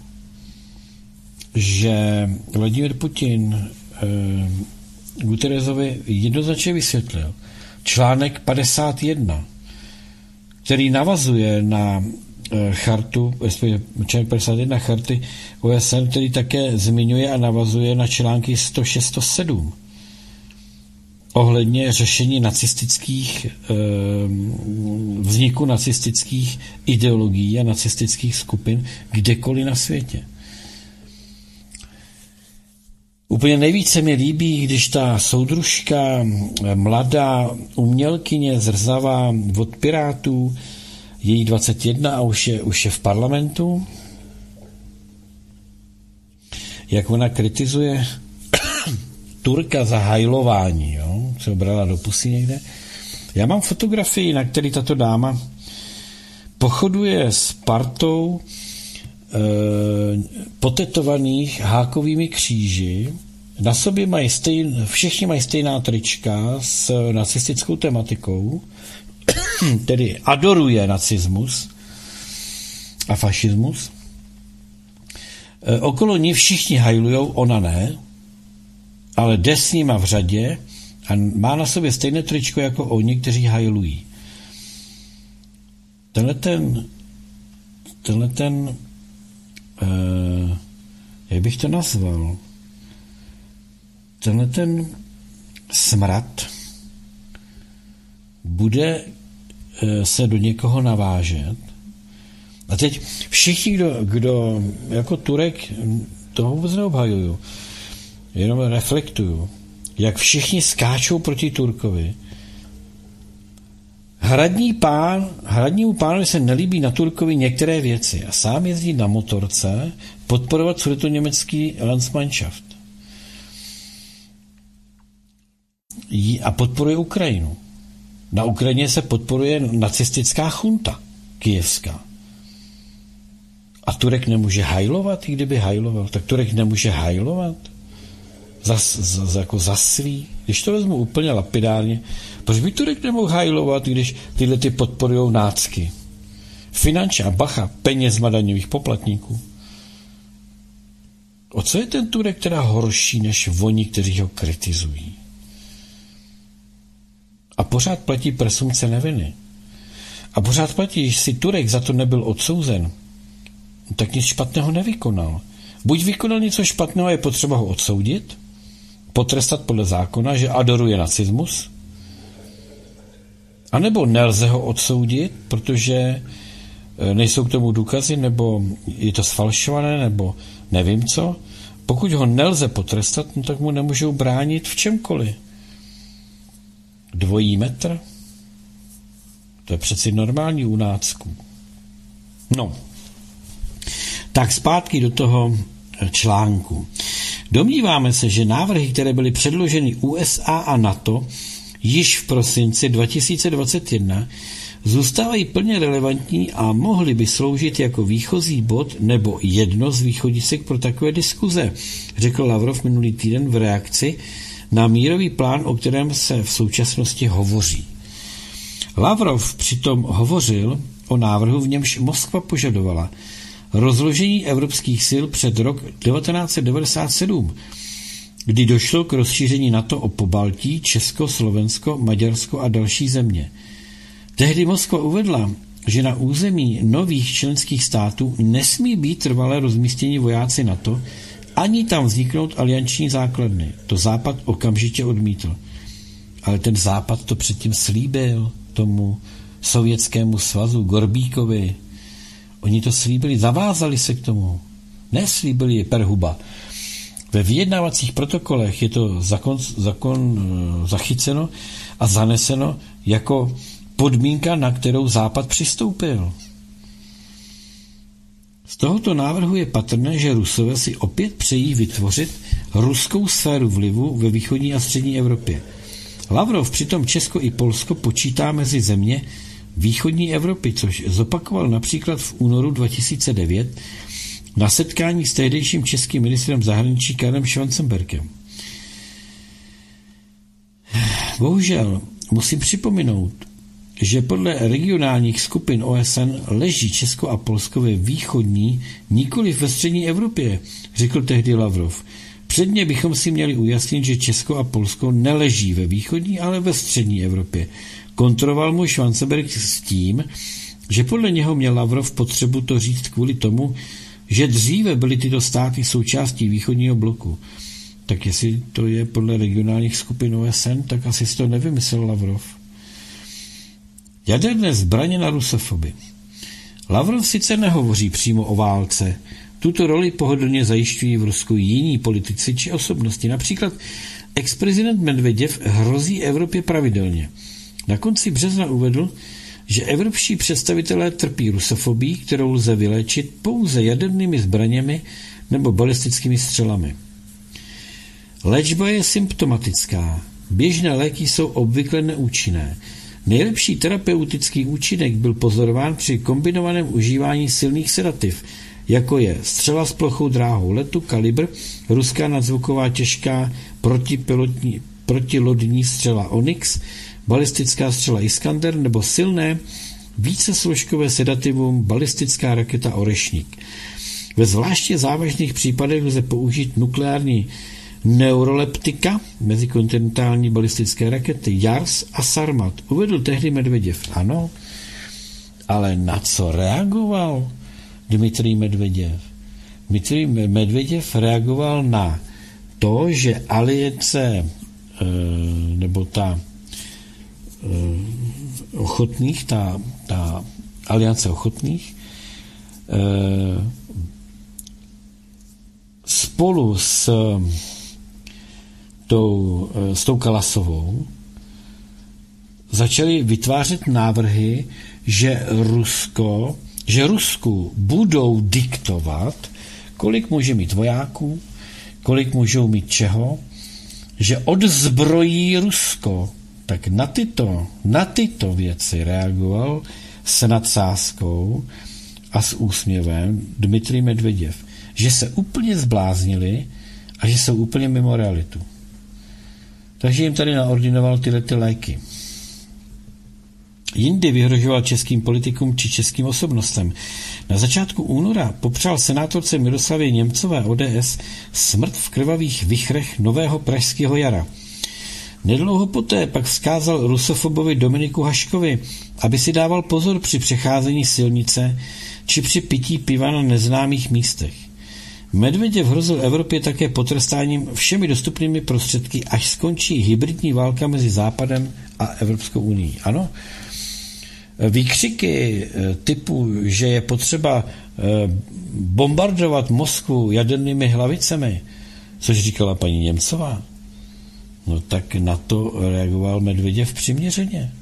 že Vladimír Putin Guterresovi jednoznačně vysvětlil článek 51, který navazuje na chartu, článek 51 charty OSN, který také zmiňuje a navazuje na články 106-107 ohledně řešení nacistických, vzniku nacistických ideologií a nacistických skupin kdekoliv na světě. Úplně nejvíce mi líbí, když ta soudružka, mladá umělkyně zrzavá od Pirátů, její 21 a už je v parlamentu, jak ona kritizuje Turka za hajlování, jo? Se obrala do pusy někde. Já mám fotografii, na který tato dáma pochoduje s partou potetovaných hákovými kříži. Na sobě všichni mají stejná trička s nacistickou tematikou, tedy adoruje nacismus a fašismus. Okolo ní všichni hajlujou, ona ne, ale jde s nima v řadě a má na sobě stejné tričko jako oni, kteří hajlují. Tenhle jak bych to nazval, ten smrad bude se do někoho navážet. A teď všichni, kdo jako Turek, toho vůbec neobhajuju, jenom reflektuju, jak všichni skáčou proti Turkovi. Hradnímu pánovi se nelíbí na Turkovi některé věci a sám jezdí na motorce podporovat sudetoněmecký Landsmannschaft. A podporuje Ukrajinu. Na Ukrajině se podporuje nacistická chunta kyjevská. A Turek nemůže hajlovat, i kdyby hajloval. Tak Turek nemůže hajlovat jako za svý. Když to vezmu úplně lapidárně, proč by Turek nemohl hajlovat, když tyhle ty podporujou nácky? Finančně a bacha, penězma daňových poplatníků. O co je ten Turek teda horší než oni, kteří ho kritizují? A pořád platí presumpce neviny. A pořád platí, že si Turek za to nebyl odsouzen, tak nic špatného nevykonal. Buď vykonal něco špatného, je potřeba ho odsoudit, potrestat podle zákona, že adoruje nacismus, anebo nelze ho odsoudit, protože nejsou k tomu důkazy, nebo je to sfalšované, nebo nevím co. Pokud ho nelze potrestat, no tak mu nemůžou bránit v čemkoliv. Dvojí metr? To je přeci normální u nácků. No. Tak zpátky do toho článku. Domníváme se, že návrhy, které byly předloženy USA a NATO již v prosinci 2021, zůstávají plně relevantní a mohly by sloužit jako výchozí bod nebo jedno z východisek pro takové diskuze, řekl Lavrov minulý týden v reakci na mírový plán, o kterém se v současnosti hovoří. Lavrov přitom hovořil o návrhu, v němž Moskva požadovala rozložení evropských sil před rok 1997, kdy došlo k rozšíření NATO o Pobaltí, Česko, Slovensko, Maďarsko a další země. Tehdy Moskva uvedla, že na území nových členských států nesmí být trvalé rozmístění vojáci NATO, ani tam vzniknout alianční základny. To Západ okamžitě odmítl. Ale ten Západ to předtím slíbil tomu Sovětskému svazu, Gorbíkovi. Oni to slíbili, zavázali se k tomu. Neslíbili je perhuba. Ve vyjednávacích protokolech je to zakon zachyceno a zaneseno jako podmínka, na kterou Západ přistoupil. Z tohoto návrhu je patrné, že Rusové si opět přejí vytvořit ruskou sféru vlivu ve východní a střední Evropě. Lavrov přitom Česko i Polsko počítá mezi země východní Evropy, což zopakoval například v únoru 2009 na setkání s tehdejším českým ministrem zahraničí Karlem Schwarzenbergem. Bohužel musím připomenout, že podle regionálních skupin OSN leží Česko a Polsko ve východní, nikoli ve střední Evropě, řekl tehdy Lavrov. Předně bychom si měli ujasnit, že Česko a Polsko neleží ve východní, ale ve střední Evropě. Kontroval mu Schwarzenberg s tím, že podle něho měl Lavrov potřebu to říct kvůli tomu, že dříve byly tyto státy součástí východního bloku. Tak jestli to je podle regionálních skupin OSN, tak asi si to nevymyslel Lavrov. Jaderné zbraně na rusofoby. Lavrov sice nehovoří přímo o válce. Tuto roli pohodlně zajišťují v Rusku jiní politici či osobnosti. Například ex-prezident Medveděv hrozí Evropě pravidelně. Na konci března uvedl, že evropští představitelé trpí rusofobii, kterou lze vyléčit pouze jadernými zbraněmi nebo balistickými střelami. Léčba je symptomatická. Běžné léky jsou obvykle neúčinné. Nejlepší terapeutický účinek byl pozorován při kombinovaném užívání silných sedativ, jako je střela s plochou dráhou letu, kalibr, ruská nadzvuková těžká protilodní střela Onyx, balistická střela Iskander nebo silné vícesložkové sedativum balistická raketa Orešník. Ve zvláště závažných případech lze použít nukleární neuroleptika, mezikontinentální balistické rakety JARS a Sarmat, uvedl tehdy Medveděv. Ano, ale na co reagoval Dmitrij Medveděv? Dmitrij Medveděv reagoval na to, že aliance nebo ta ochotných, ta aliance ochotných spolu s tou Kalasovou začali vytvářet návrhy, že Rusku budou diktovat, kolik může mít vojáků, kolik můžou mít čeho, že odzbrojí Rusko. Tak na tyto věci reagoval s nadsázkou a s úsměvem Dmitrij Medveděv, že se úplně zbláznili a že jsou úplně mimo realitu. Takže jim tady naordinoval tyhle léky. Jindy vyhrožoval českým politikům či českým osobnostem. Na začátku února popřál senátorce Miroslavě Němcové ODS smrt v krvavých vichrech nového pražského jara. Nedlouho poté pak vzkázal rusofobovi Dominiku Haškovi, aby si dával pozor při přecházení silnice či při pití piva na neznámých místech. Medveděv hrozil Evropě také potrestáním všemi dostupnými prostředky, až skončí hybridní válka mezi Západem a Evropskou unií. Ano, výkřiky typu, že je potřeba bombardovat Moskvu jadernými hlavicemi, což říkala paní Němcová, no tak na to reagoval Medveděv přiměřeně.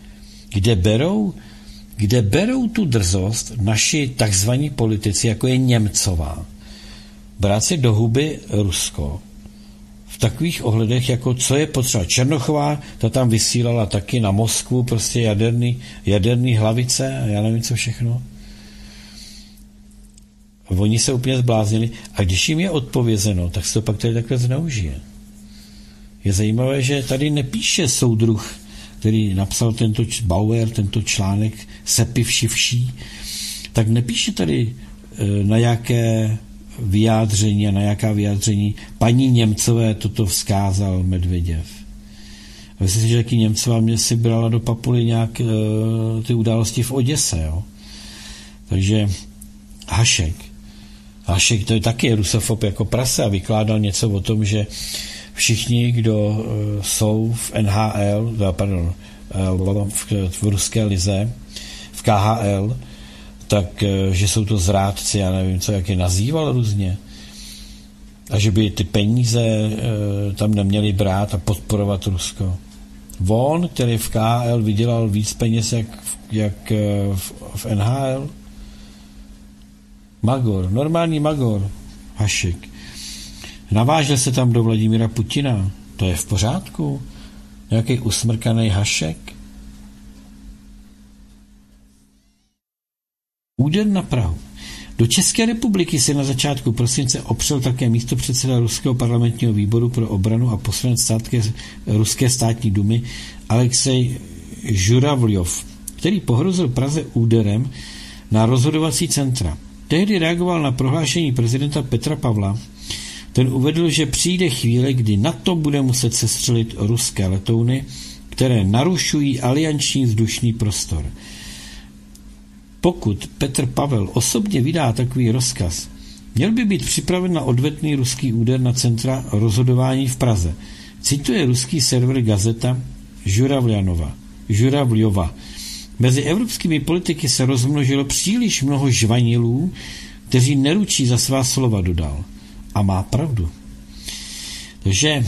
Kde berou tu drzost naši takzvaní politici, jako je Němcová, brát si do huby Rusko v takových ohledech, jako co je potřeba. Černochová, ta tam vysílala taky na Moskvu prostě jaderný hlavice a já nevím co všechno. Oni se úplně zbláznili a když jim je odpovězeno, tak se to pak tady takhle zneužije. Je zajímavé, že tady nepíše soudruh který napsal Bauer, tento článek sepivšivší, tak nepíše tady na jaké vyjádření a na jaká vyjádření paní Němcové toto vzkázal Medvěděv. A myslím si, že taky Němcová mě si brala do papuly nějak ty události v Oděse. Jo? Takže Hašek to je taky rusofob jako prase a vykládal něco o tom, že všichni, kdo jsou v NHL, v ruské lize, v KHL, tak, že jsou to zrádci, já nevím co, jak je nazýval různě. A že by ty peníze tam neměli brát a podporovat Rusko. On, který v KHL vydělal víc peněz jak v NHL. Magor, normální Magor, Hašek. Navážel se tam do Vladimira Putina. To je v pořádku? Nějaký usmrkaný Hašek? Úder na Prahu. Do České republiky se na začátku prosince opřel také místopředseda Ruského parlamentního výboru pro obranu a poslanec Ruské státní dumy Alexej Žuravljov, který pohrozil Praze úderem na rozhodovací centra. Tehdy reagoval na prohlášení prezidenta Petra Pavla. Ten uvedl, že přijde chvíle, kdy NATO bude muset sestřelit ruské letouny, které narušují alianční vzdušný prostor. Pokud Petr Pavel osobně vydá takový rozkaz, měl by být připraven na odvetný ruský úder na centra rozhodování v Praze. Cituje ruský server Gazeta Žuravljova. Mezi evropskými politiky se rozmnožilo příliš mnoho žvanilů, kteří neručí za svá slova, dodal. A má pravdu. Takže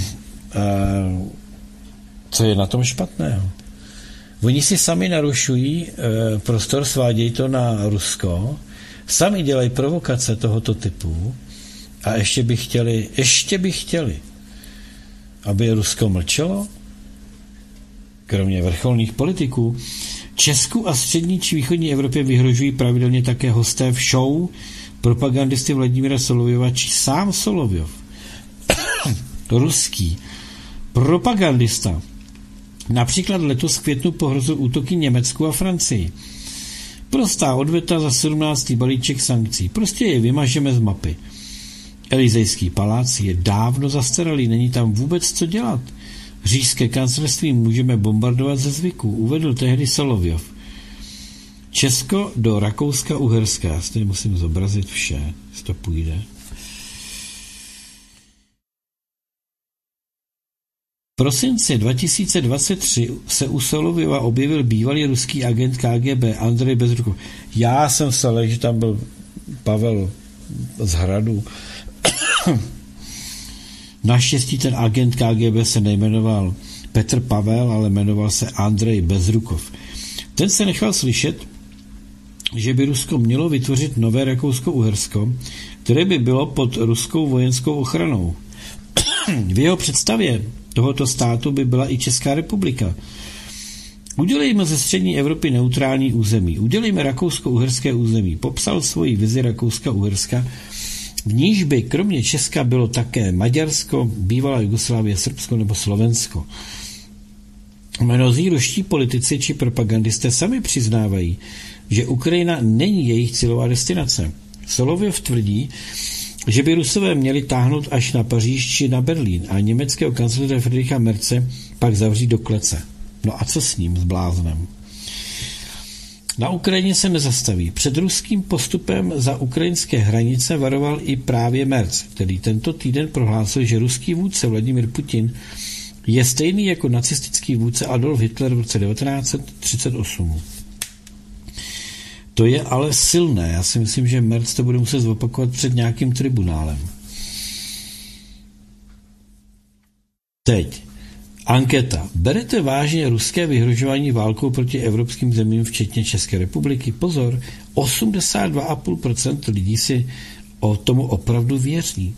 co je na tom špatného? Oni si sami narušují prostor, svádějí to na Rusko, sami dělají provokace tohoto typu a ještě by chtěli, aby Rusko mlčelo, kromě vrcholných politiků. Česku a střední či východní Evropě vyhrožují pravidelně také hosté v show propagandisty Vladimíra Solovyova či sám Solovyov. Ruský propagandista například letos v květnu pohrozil útoky Německu a Francii. Prostá odveta za 17. balíček sankcí. Prostě je vymažeme z mapy. Elizejský palác je dávno zastaralý, není tam vůbec co dělat. Říšské kancelářství můžeme bombardovat ze zvyku, uvedl tehdy Solovyov. Česko do Rakouska-Uherska. Já si musím zobrazit vše, jestli to půjde. V prosinci 2023 se u Solovyova objevil bývalý ruský agent KGB Andrej Bezrukov. Já jsem se lek, že tam byl Pavel z Hradu. Naštěstí ten agent KGB se nejmenoval Petr Pavel, ale jmenoval se Andrej Bezrukov. Ten se nechal slyšet, že by Rusko mělo vytvořit nové Rakousko-Uhersko, které by bylo pod ruskou vojenskou ochranou. V jeho představě tohoto státu by byla i Česká republika. Udělejme ze střední Evropy neutrální území. Udělejme Rakousko-Uherské území. Popsal svoji vizi Rakouska-Uherska, v níž by kromě Česka bylo také Maďarsko, bývalá Jugoslávie, Srbsko nebo Slovensko. Mnozí ruští politici či propagandisté sami přiznávají, že Ukrajina není jejich cílová destinace. Solovyov tvrdí, že by Rusové měli táhnout až na Paříž či na Berlín a německého kancléře Friedricha Merze pak zavřít do klece. No a co s ním, s bláznem? Na Ukrajině se nezastaví. Před ruským postupem za ukrajinské hranice varoval i právě Merz, který tento týden prohlásil, že ruský vůdce Vladimír Putin je stejný jako nacistický vůdce Adolf Hitler v roce 1938. To je ale silné. Já si myslím, že Merz to bude muset zopakovat před nějakým tribunálem. Teď. Anketa. Berete vážně ruské vyhrožování válkou proti evropským zemím, včetně České republiky? Pozor, 82,5% lidí si o tomu opravdu věří.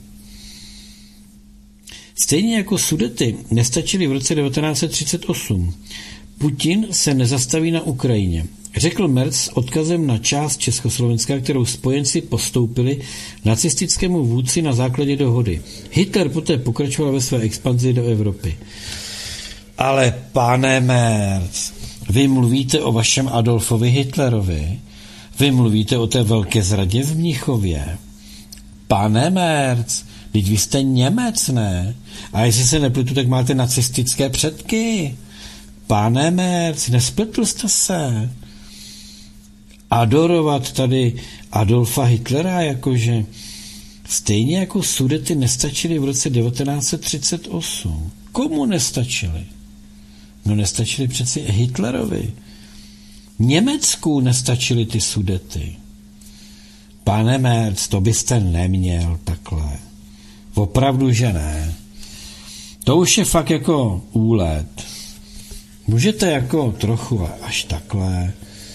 Stejně jako Sudety nestačili v roce 1938. Putin se nezastaví na Ukrajině. Řekl Merz s odkazem na část Československa, kterou spojenci postoupili nacistickému vůdci na základě dohody. Hitler poté pokračoval ve své expanzi do Evropy. Ale pane Merc, vy mluvíte o vašem Adolfovi Hitlerovi, vy mluvíte o té velké zradě v Mnichově. Pane Merc, teď vy jste Němec, ne? A jestli se nepletu, tak máte nacistické předky. Pane Merc, nespletl jste se? Adorovat tady Adolfa Hitlera, jakože stejně jako Sudety nestačily v roce 1938. Komu nestačily? No nestačily přeci Hitlerovi. Německu nestačily ty Sudety. Pane Merc, to byste neměl takhle. Opravdu, že ne. To už je fakt jako úlet. Můžete jako trochu až takhle.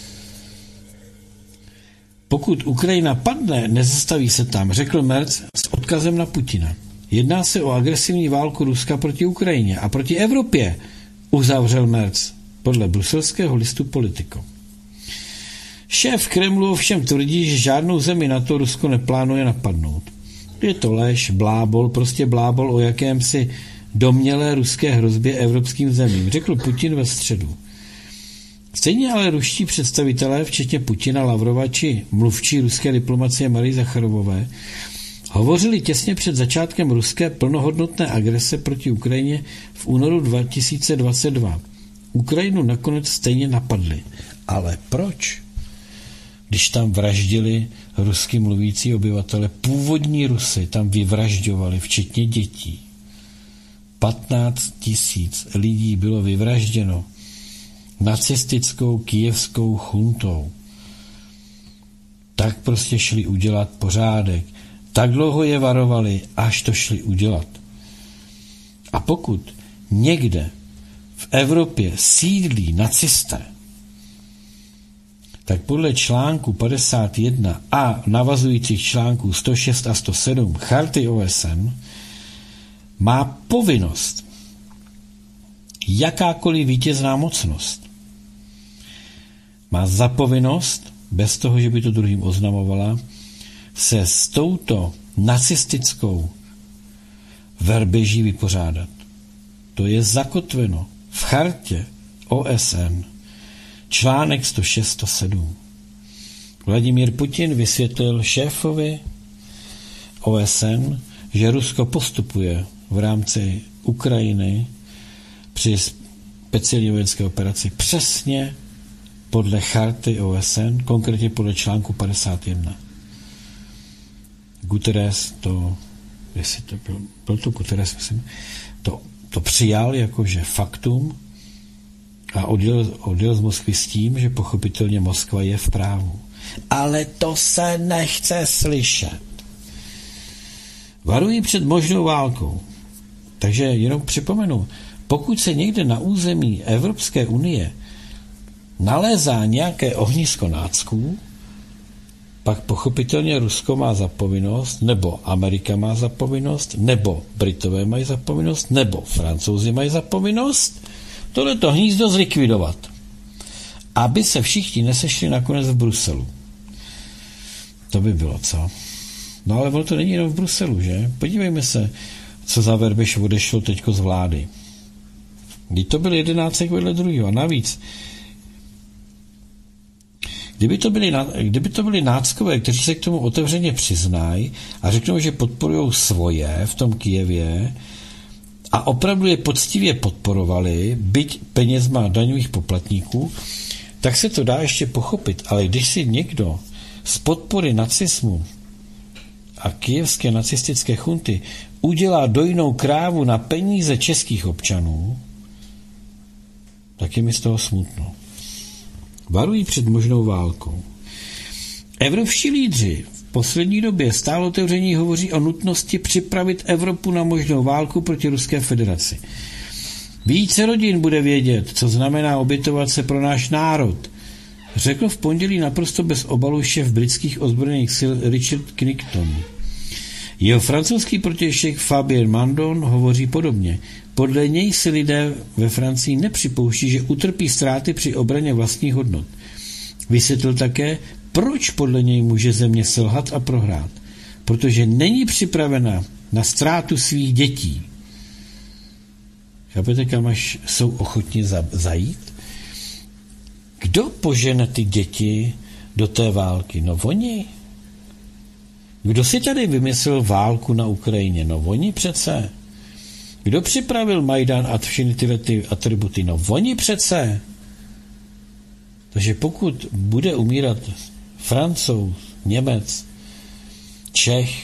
Pokud Ukrajina padne, nezastaví se tam, řekl Merc s odkazem na Putina. Jedná se o agresivní válku Ruska proti Ukrajině a proti Evropě, uzavřel Merc podle bruselského listu Politico. Šéf Kremlu ovšem tvrdí, že žádnou zemi na to Rusko neplánuje napadnout. Je to lež, blábol, prostě blábol o jakémsi domnělé ruské hrozbě evropským zemím, řekl Putin ve středu. Stejně ale ruští představitelé, včetně Putina, Lavrova či mluvčí ruské diplomacie Marie Zacharovové, hovořili těsně před začátkem ruské plnohodnotné agrese proti Ukrajině v únoru 2022. Ukrajinu nakonec stejně napadli. Ale proč? Když tam vraždili rusky mluvící obyvatele, původní Rusy tam vyvražďovali, včetně dětí. 15 000 lidí bylo vyvražděno nacistickou kyjevskou chuntou. Tak prostě šli udělat pořádek. Tak dlouho je varovali, až to šli udělat. A pokud někde v Evropě sídlí nacisté, tak podle článku 51 a navazujících článků 106 a 107 Charty OSN má povinnost jakákoliv vítězná mocnost má zapovinnost, bez toho, že by to druhým oznamovala, se s touto nacistickou verbeží vypořádat. To je zakotveno v chartě OSN, článek 106-107. Vladimír Putin vysvětlil šéfovi OSN, že Rusko postupuje v rámci Ukrajiny při speciální vojenské operaci přesně podle charty OSN, konkrétně podle článku 51. Guterres to, jestli to byl to Guterres, myslím, to přijal jakože faktum a odjel z Moskvy s tím, že pochopitelně Moskva je v právu. Ale to se nechce slyšet. Varují před možnou válkou. Takže jenom připomenu, pokud se někde na území Evropské unie nalézá nějaké ohnisko nácků, pak pochopitelně Rusko má za povinnost, nebo Amerika má za povinnost, nebo Britové mají za povinnost, nebo Francouzi mají za povinnost tohleto hnízdo zlikvidovat. Aby se všichni nesešli nakonec v Bruselu. To by bylo, co? No ale ono to není jenom v Bruselu, že? Podívejme se, co za Verbiš odešlo teďko z vlády. Když to byl 11 vedle druhého. A navíc, kdyby to byli náckové, kteří se k tomu otevřeně přiznají a řeknou, že podporují svoje v tom Kyjevě a opravdu je poctivě podporovali, byť penězma daňových poplatníků, tak se to dá ještě pochopit. Ale když si někdo z podpory nacismu a kyjevské nacistické chunty udělá dojnou krávu na peníze českých občanů, tak je mi z toho smutno. Varují před možnou válkou. Evropští lídři v poslední době stále otevření hovoří o nutnosti připravit Evropu na možnou válku proti Ruské federaci. Více rodin bude vědět, co znamená obětovat se pro náš národ, řekl v pondělí naprosto bez obalu šéf britských ozbrojených sil Richard Crichton. Jeho francouzský protějšek Fabien Mandon hovoří podobně. Podle něj si lidé ve Francii nepřipouští, že utrpí ztráty při obraně vlastních hodnot. Vysvětlil také, proč podle něj může země selhat a prohrát. Protože není připravena na ztrátu svých dětí. Chápete, kam až jsou ochotni zajít? Kdo požene ty děti do té války? No oni. Kdo si tady vymyslel válku na Ukrajině? No oni přece. Kdo připravil Majdan a všechny tyhle ty atributy? No oni přece. Takže pokud bude umírat Francouz, Němec, Čech,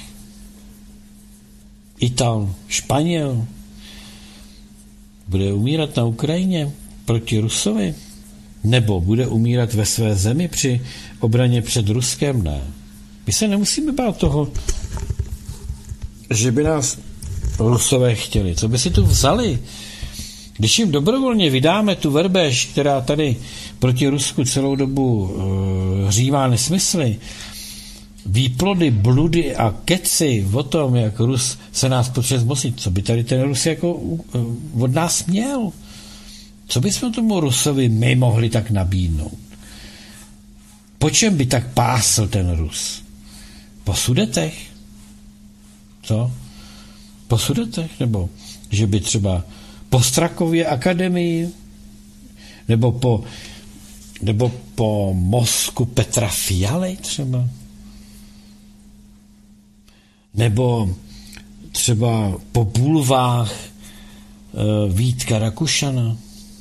Ital, Španěl, bude umírat na Ukrajině proti Rusovi? Nebo bude umírat ve své zemi při obraně před Ruskem? Ne. My se nemusíme bát toho, že by nás Rusové chtěli. Co by si tu vzali? Když jim dobrovolně vydáme tu verbež, která tady proti Rusku celou dobu hřívá nesmysly, výplody, bludy a keci o tom, jak Rus se nás potřebuje zmocnit, co by tady ten Rus jako od nás měl? Co bychom tomu Rusovi my mohli tak nabídnout? Po čem by tak pásl ten Rus? Po Sudetech? Co? Po Sudetech? Nebo že by třeba po Strakově akademii? Nebo po mozku Petra Fialy třeba? Nebo třeba po bulvách Vítka Rakušana?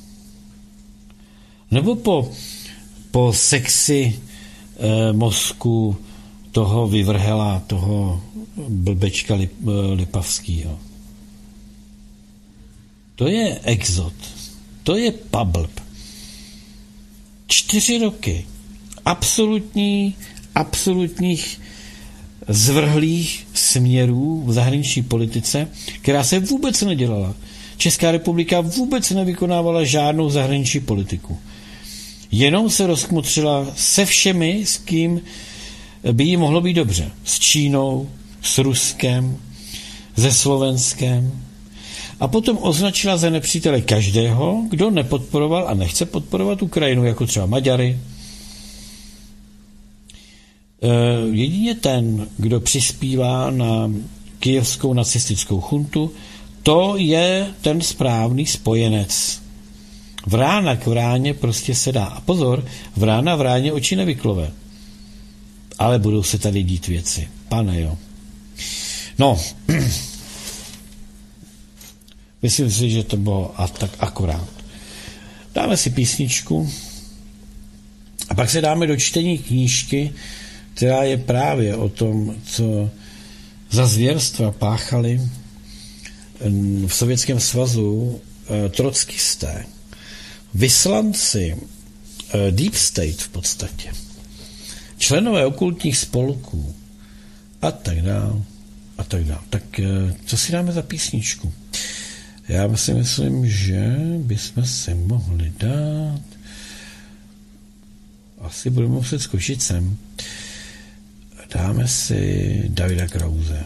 Nebo po sexy mozku toho vyvrhela, toho blbečka Lipavskýho? To je exot. To je pablb. 4 roky absolutních zvrhlých směrů v zahraniční politice, která se vůbec nedělala. Česká republika vůbec nevykonávala žádnou zahraniční politiku. Jenom se rozkmotřila se všemi, s kým by jí mohlo být dobře. S Čínou, s Ruskem, se Slovenskem. A potom označila za nepřítele každého, kdo nepodporoval a nechce podporovat Ukrajinu, jako třeba Maďary. Jedině ten, kdo přispívá na kyjevskou nacistickou chuntu, to je ten správný spojenec. Vrána k vráně prostě se dá. A pozor, vrána vráně oči nevyklové. Ale budou se tady dít věci. Pane jo. No, myslím si, že to bylo tak akorát. Dáme si písničku a pak se dáme do čtení knížky, která je právě o tom, co za zvěrstva páchali v Sovětském svazu trockisté. Vyslanci Deep State v podstatě. Členové okultních spolků a tak dále. A tak dále. Tak co si dáme za písničku? Já si myslím, že bychom si mohli dát, asi budeme muset skočit sem. Dáme si Davida Krause.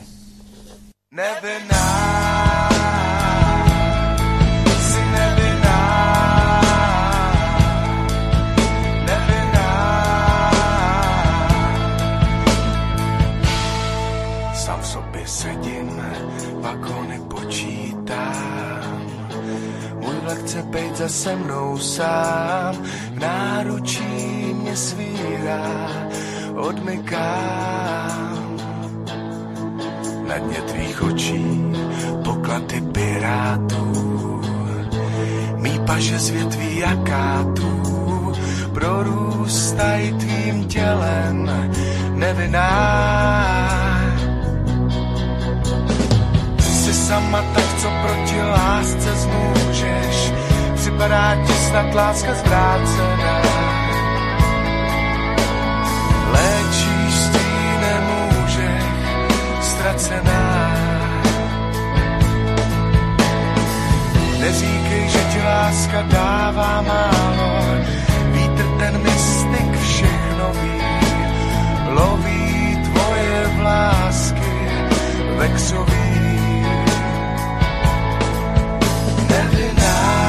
Sám v sobě sedím, vagony počítám. Můj vlak chce bejt za se mnou sám. V náručí mě svírá, odmykám. Na dně tvých očí poklady pirátů. Mý paže z větví jakátů prorůstají tvým tělem nevinná. Jsi sama tak, co proti lásce zmůžeš. Připadá ti snad láska zvrácená. Léčíš stínem můžeš ztracená. Neříkej, že ti láska dává málo. Vítr ten mystik všechno ví. Loví tvoje vlásky vexový. Nevinná.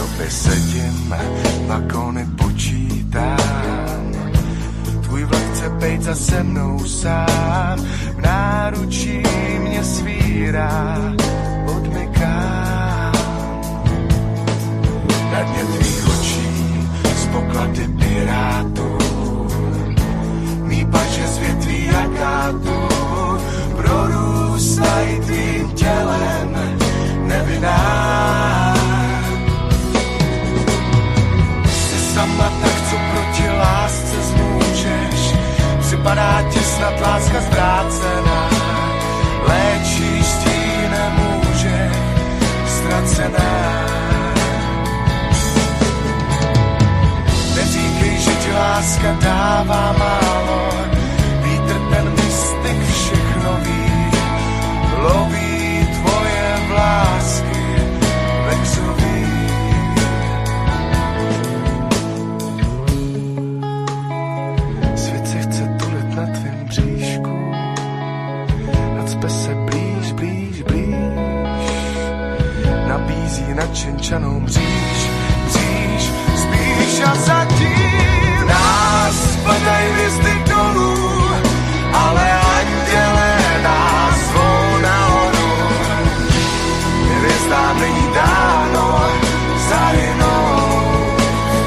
sobě sedím, vagony počítám. Tvůj vlak chce bejt za se mnou sám, v náručí mě svírá, odmykám. Na dně tvých očí z poklady pirátů, mý paže z větví agátů prorůstají tvým tělem nevinná. Jsi sama tak, co proti lásce zmůžeš, připadá ti snad láska zvrácená, léčíš stínem může ztracená. Neříkej, že ti láska dává málo, vítr ten mystik všechno ví, loví tvoje vlásky vexový. Svět se chce tulit na tvým bříšku, nacpe se blíž, blíž, blíž, nabízí načenčanou mříž, mříž, spíš a zatím nás padají hvězdy dolů, ale anděle nás zvou nahoru. Hvězdám není dáno zahynout.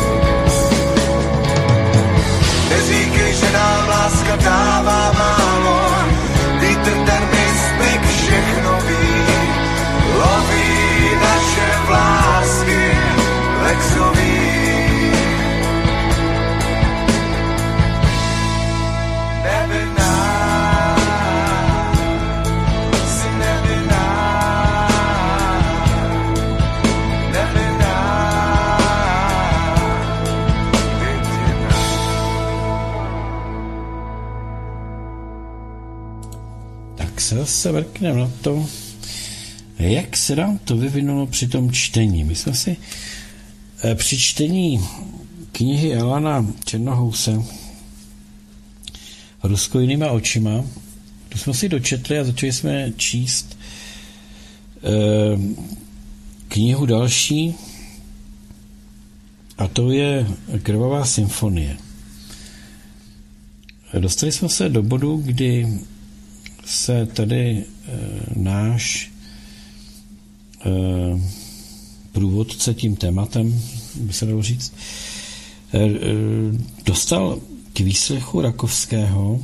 Neříkej, že nám láska dává málo, vítr ten mystik všechno ví, loví naše vlásky vexový. Se vrkneme na to, jak se nám to vyvinulo při tom čtení. My jsme si při čtení knihy Alana Černohouse Rusko jinýma očima, to jsme si dočetli a začali jsme číst knihu další, a to je Krvavá symfonie. Dostali jsme se do bodu, kdy se tady náš průvodce tím tématem, by se dalo říct, dostal k výslechu Rakovského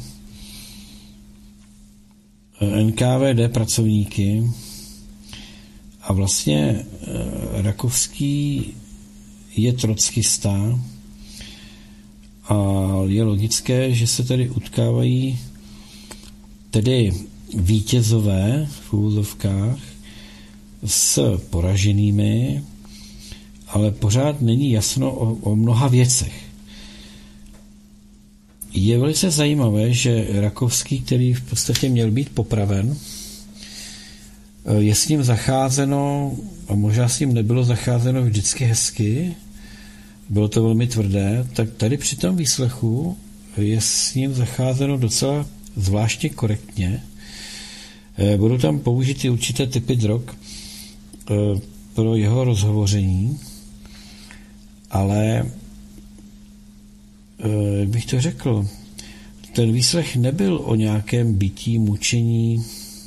NKVD pracovníky a vlastně Rakovský je trockista a je logické, že se tady utkávají tedy vítězové v úvozovkách s poraženými, ale pořád není jasno o mnoha věcech. Je velice zajímavé, že Rakovský, který v podstatě měl být popraven, je s ním zacházeno, a možná s ním nebylo zacházeno vždycky hezky, bylo to velmi tvrdé, tak tady při tom výslechu je s ním zacházeno docela zvláštně korektně. Budou tam použity určité typy drog pro jeho rozhovoření, ale jak bych to řekl, ten výslech nebyl o nějakém bití, mučení,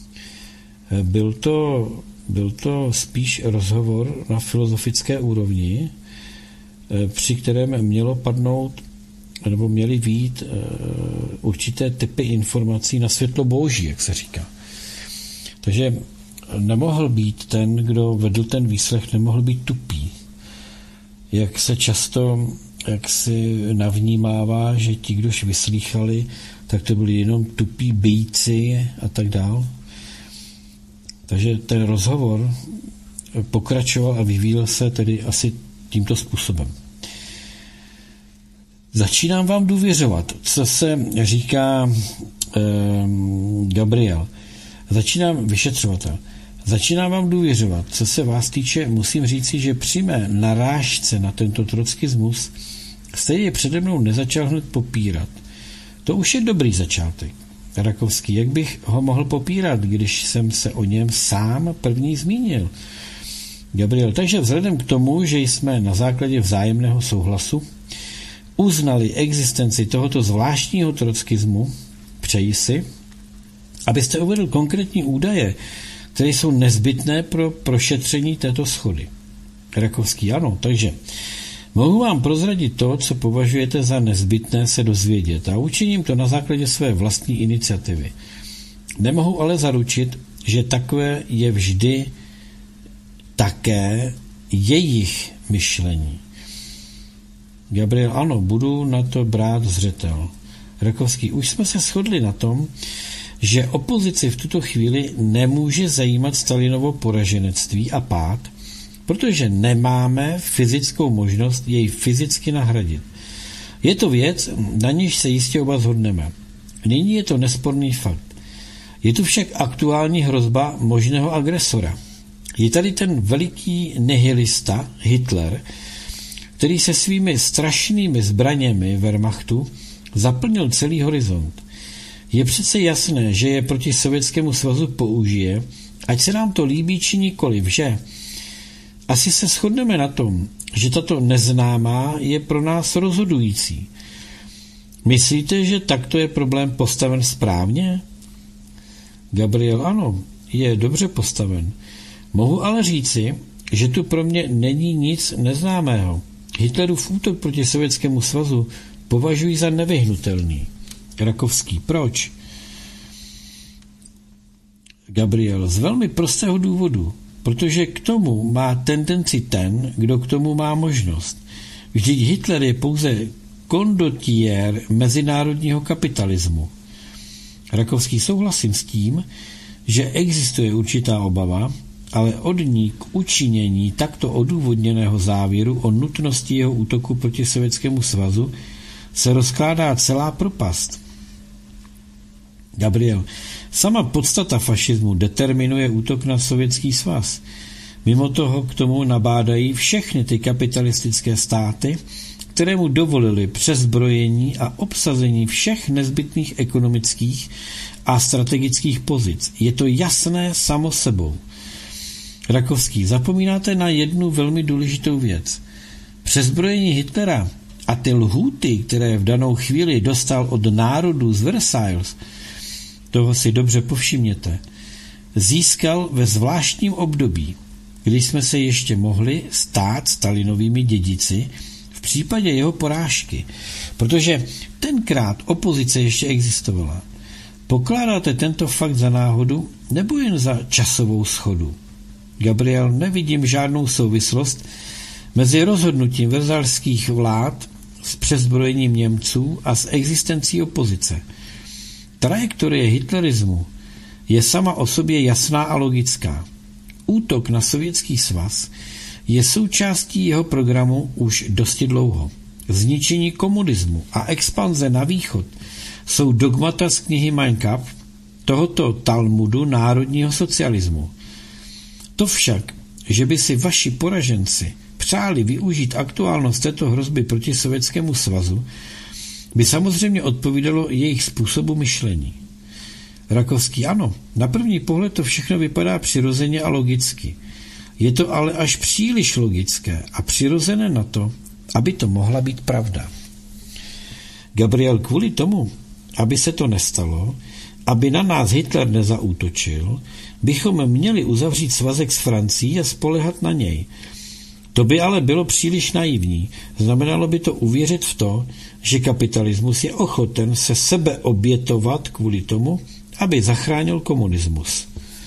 byl to spíš rozhovor na filozofické úrovni, při kterém mělo padnout nebo měly vyjít určité typy informací na světlo boží, jak se říká. Takže nemohl být ten, kdo vedl ten výslech, nemohl být tupý. Jak se často si navnímává, že ti, kdož vyslýchali, tak to byli jenom tupí bíjci a tak dál. Takže ten rozhovor pokračoval a vyvíjel se tedy asi tímto způsobem. Začínám vám důvěřovat, co se říká Gabriel. Vyšetřovatel. Začínám vám důvěřovat, co se vás týče, musím říci, že při mé narážce na tento trockismus jste je přede mnou nezačal hned popírat. To už je dobrý začátek. Rakovský, jak bych ho mohl popírat, když jsem se o něm sám první zmínil? Gabriel, takže vzhledem k tomu, že jsme na základě vzájemného souhlasu uznali existenci tohoto zvláštního trockismu, přeji si, abyste uvedl konkrétní údaje, které jsou nezbytné pro prošetření této shody. Rakovský, ano, takže mohu vám prozradit to, co považujete za nezbytné se dozvědět a učiním to na základě své vlastní iniciativy. Nemohu ale zaručit, že takové je vždy také jejich myšlení. Gabriel, ano, budu na to brát zřetel. Rakovský, už jsme se shodli na tom, že opozici v tuto chvíli nemůže zajímat Stalinovo poraženectví a pád, protože nemáme fyzickou možnost jej fyzicky nahradit. Je to věc, na níž se jistě oba shodneme. Nyní je to nesporný fakt. Je tu však aktuální hrozba možného agresora. Je tady ten veliký nihilista Hitler, který se svými strašnými zbraněmi Wehrmachtu zaplnil celý horizont. Je přece jasné, že je proti Sovětskému svazu použije, ať se nám to líbí či nikoliv, že? Asi se shodneme na tom, že tato neznámá je pro nás rozhodující. Myslíte, že takto je problém postaven správně? Gabriel, ano, je dobře postaven. Mohu ale říci, že tu pro mě není nic neznámého. Hitlerův útok proti Sovětskému svazu považuji za nevyhnutelný. Rakovský, proč? Gabriel, z velmi prostého důvodu, protože k tomu má tendenci ten, kdo k tomu má možnost. Vždyť Hitler je pouze kondottiér mezinárodního kapitalismu. Rakovský, souhlasím s tím, že existuje určitá obava, ale od ní k učinění takto odůvodněného závěru o nutnosti jeho útoku proti Sovětskému svazu se rozkládá celá propast. Gabriel, sama podstata fašismu determinuje útok na Sovětský svaz. Mimo toho k tomu nabádají všechny ty kapitalistické státy, které mu dovolili přezbrojení a obsazení všech nezbytných ekonomických a strategických pozic. Je to jasné samo sebou. Rakovský, zapomínáte na jednu velmi důležitou věc. Přezbrojení Hitlera a ty lhůty, které v danou chvíli dostal od národů z Versailles, toho si dobře povšimněte, získal ve zvláštním období, kdy jsme se ještě mohli stát Stalinovými dědici v případě jeho porážky, protože tenkrát opozice ještě existovala. Pokládáte tento fakt za náhodu nebo jen za časovou shodu? Gabriel, nevidím žádnou souvislost mezi rozhodnutím verzalských vlád s přezbrojením Němců a s existencí opozice. Trajektorie hitlerismu je sama o sobě jasná a logická. Útok na Sovětský svaz je součástí jeho programu už dosti dlouho. Zničení komunismu a expanze na východ jsou dogmata z knihy Mein Kampf, tohoto Talmudu národního socialismu. To však, že by si vaši poraženci přáli využít aktuálnost této hrozby proti Sovětskému svazu, by samozřejmě odpovídalo jejich způsobu myšlení. Rakovský, ano, na první pohled to všechno vypadá přirozeně a logicky. Je to ale až příliš logické a přirozené na to, aby to mohla být pravda. Gabriel, kvůli tomu, aby se to nestalo, aby na nás Hitler nezaútočil, bychom měli uzavřít svazek s Francií a spoléhat na něj. To by ale bylo příliš naivní. Znamenalo by to uvěřit v to, že kapitalismus je ochoten se sebe obětovat kvůli tomu, aby zachránil komunismus.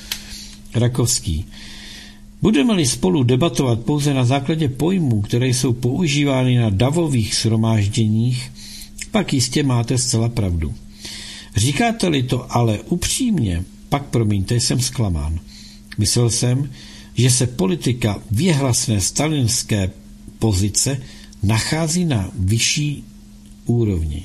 Rakovský. Budeme-li spolu debatovat pouze na základě pojmů, které jsou používány na davových shromážděních, pak jistě máte zcela pravdu. Říkáte-li to ale upřímně, pak promiňte, jsem zklamán. Myslel jsem, že se politika věhlasné stalinské pozice nachází na vyšší úrovni.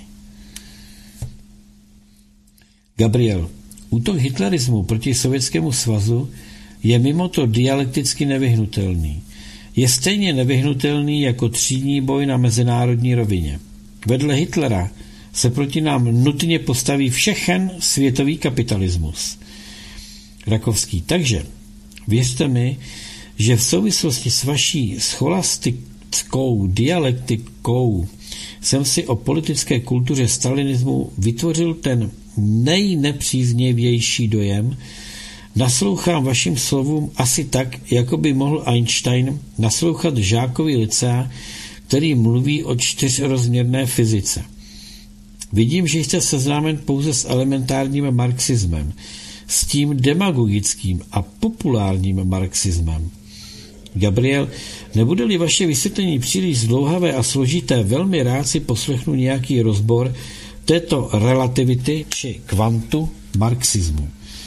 Gabriel, útok hitlerismu proti Sovětskému svazu je mimo to dialekticky nevyhnutelný. Je stejně nevyhnutelný jako třídní boj na mezinárodní rovině. Vedle Hitlera se proti nám nutně postaví všechen světový kapitalismus. Rakovský, takže věřte mi, že v souvislosti s vaší scholastickou dialektikou jsem si o politické kultuře stalinismu vytvořil ten nejnepříznivější dojem. Naslouchám vašim slovům asi tak, jako by mohl Einstein naslouchat žákovi lycea, který mluví o čtyřrozměrné fyzice. Vidím, že jste seznámen pouze s elementárním marxismem, s tím demagogickým a populárním marxismem. Gabriel, nebude-li vaše vysvětlení příliš zdlouhavé a složité, velmi rád si poslechnu nějaký rozbor této relativity či kvantu marxismu.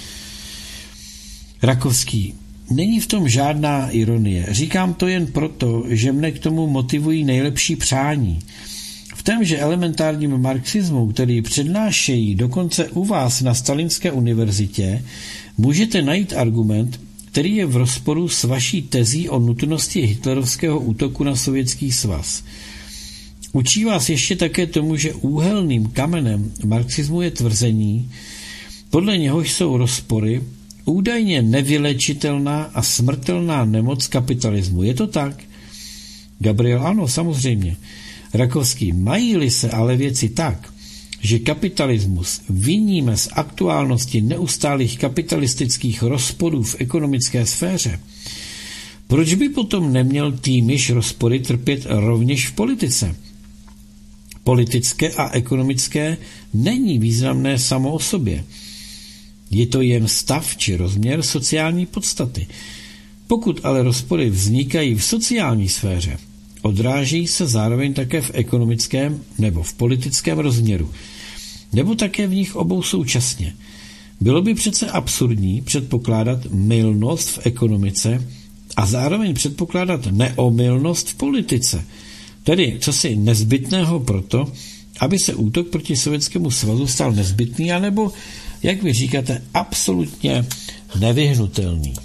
Rakovský, není v tom žádná ironie. Říkám to jen proto, že mne k tomu motivují nejlepší přání. V témže elementárním marxismu, který přednášejí dokonce u vás na Stalinské univerzitě, můžete najít argument, který je v rozporu s vaší tezí o nutnosti hitlerovského útoku na Sovětský svaz. Učí vás ještě také tomu, že úhelným kamenem marxismu je tvrzení, podle něhož jsou rozpory, údajně nevylečitelná a smrtelná nemoc kapitalismu. Je to tak? Gabriel, ano, samozřejmě. Rakovský, mají-li se ale věci tak, že kapitalismus viníme z aktuálnosti neustálých kapitalistických rozporů v ekonomické sféře, proč by potom neměl týmyž rozpory trpět rovněž v politice? Politické a ekonomické není významné samo o sobě. Je to jen stav či rozměr sociální podstaty. Pokud ale rozpory vznikají v sociální sféře, odráží se zároveň také v ekonomickém nebo v politickém rozměru, nebo také v nich obou současně. Bylo by přece absurdní předpokládat mylnost v ekonomice a zároveň předpokládat neomylnost v politice, tedy cosi nezbytného proto, aby se útok proti Sovětskému svazu stal nezbytný, anebo, jak vy říkáte, absolutně nevyhnutelný.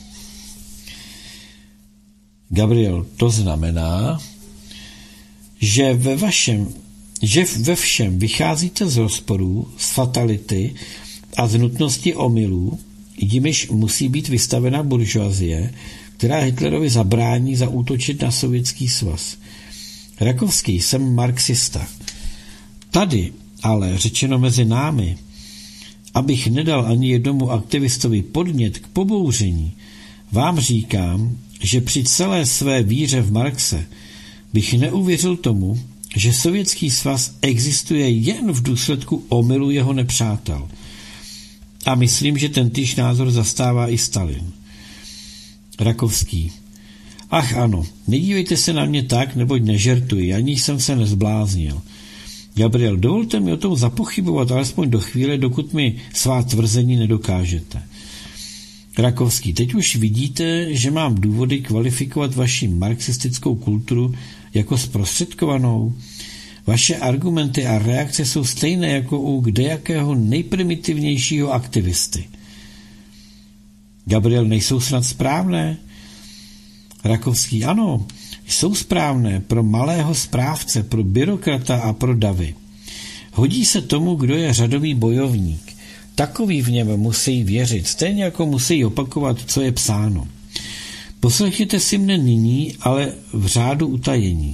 Gabriel, to znamená, že ve všem vycházíte z rozporů, z fatality a z nutnosti omylů, jimiž musí být vystavena buržoazie, která Hitlerovi zabrání zaútočit na Sovětský svaz. Rakovský, jsem marxista. Tady, ale řečeno mezi námi, abych nedal ani jednomu aktivistovi podnět k pobouření, vám říkám, že při celé své víře v Marxe bych neuvěřil tomu, že Sovětský svaz existuje jen v důsledku omylu jeho nepřátel. A myslím, že tentýž názor zastává i Stalin. Rakovský. Ach ano, nedívejte se na mě tak, neboť nežertuji, ani jsem se nezbláznil. Gabriel, dovolte mi o tom zapochybovat alespoň do chvíle, dokud mi svá tvrzení nedokážete. Rakovský, teď už vidíte, že mám důvody kvalifikovat vaši marxistickou kulturu jako zprostředkovanou. Vaše argumenty a reakce jsou stejné jako u kdejakého nejprimitivnějšího aktivisty. Gabriel, nejsou snad správné? Rakovský, ano, jsou správné pro malého správce, pro byrokrata a pro davy. Hodí se tomu, kdo je řadový bojovník. Takový v něm musí věřit, stejně jako musí opakovat, co je psáno. Poslechněte si mne nyní, ale v řádu utajení.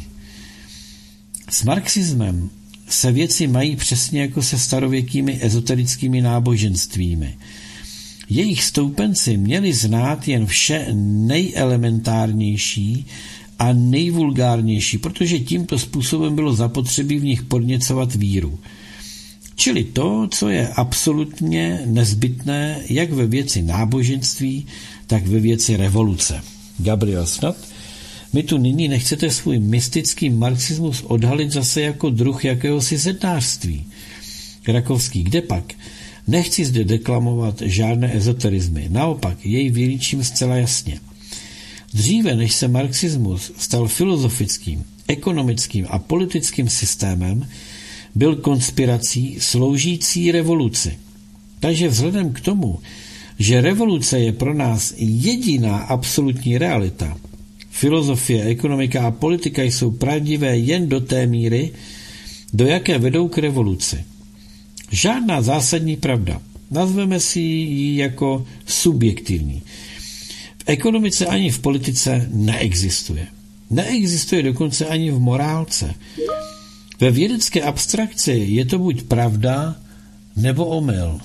S marxismem se věci mají přesně jako se starověkými ezoterickými náboženstvími. Jejich stoupenci měli znát jen vše nejelementárnější a nejvulgárnější, protože tímto způsobem bylo zapotřebí v nich podněcovat víru. Čili to, co je absolutně nezbytné jak ve věci náboženství, tak ve věci revoluce. Gabriel, snad mi tu nyní nechcete svůj mystický marxismus odhalit zase jako druh jakéhosi zednářství. Rakovský, kde pak? Nechci zde deklamovat žádné ezoterizmy, naopak jej vylíčím zcela jasně. Dříve, než se marxismus stal filozofickým, ekonomickým a politickým systémem, byl konspirací sloužící revoluci. Takže vzhledem k tomu, že revoluce je pro nás jediná absolutní realita, filozofie, ekonomika a politika jsou pravdivé jen do té míry, do jaké vedou k revoluci. Žádná zásadní pravda. Nazveme si ji jako subjektivní. V ekonomice ani v politice neexistuje. Neexistuje dokonce ani v morálce. Ve vědecké abstrakci je to buď pravda, nebo omyl.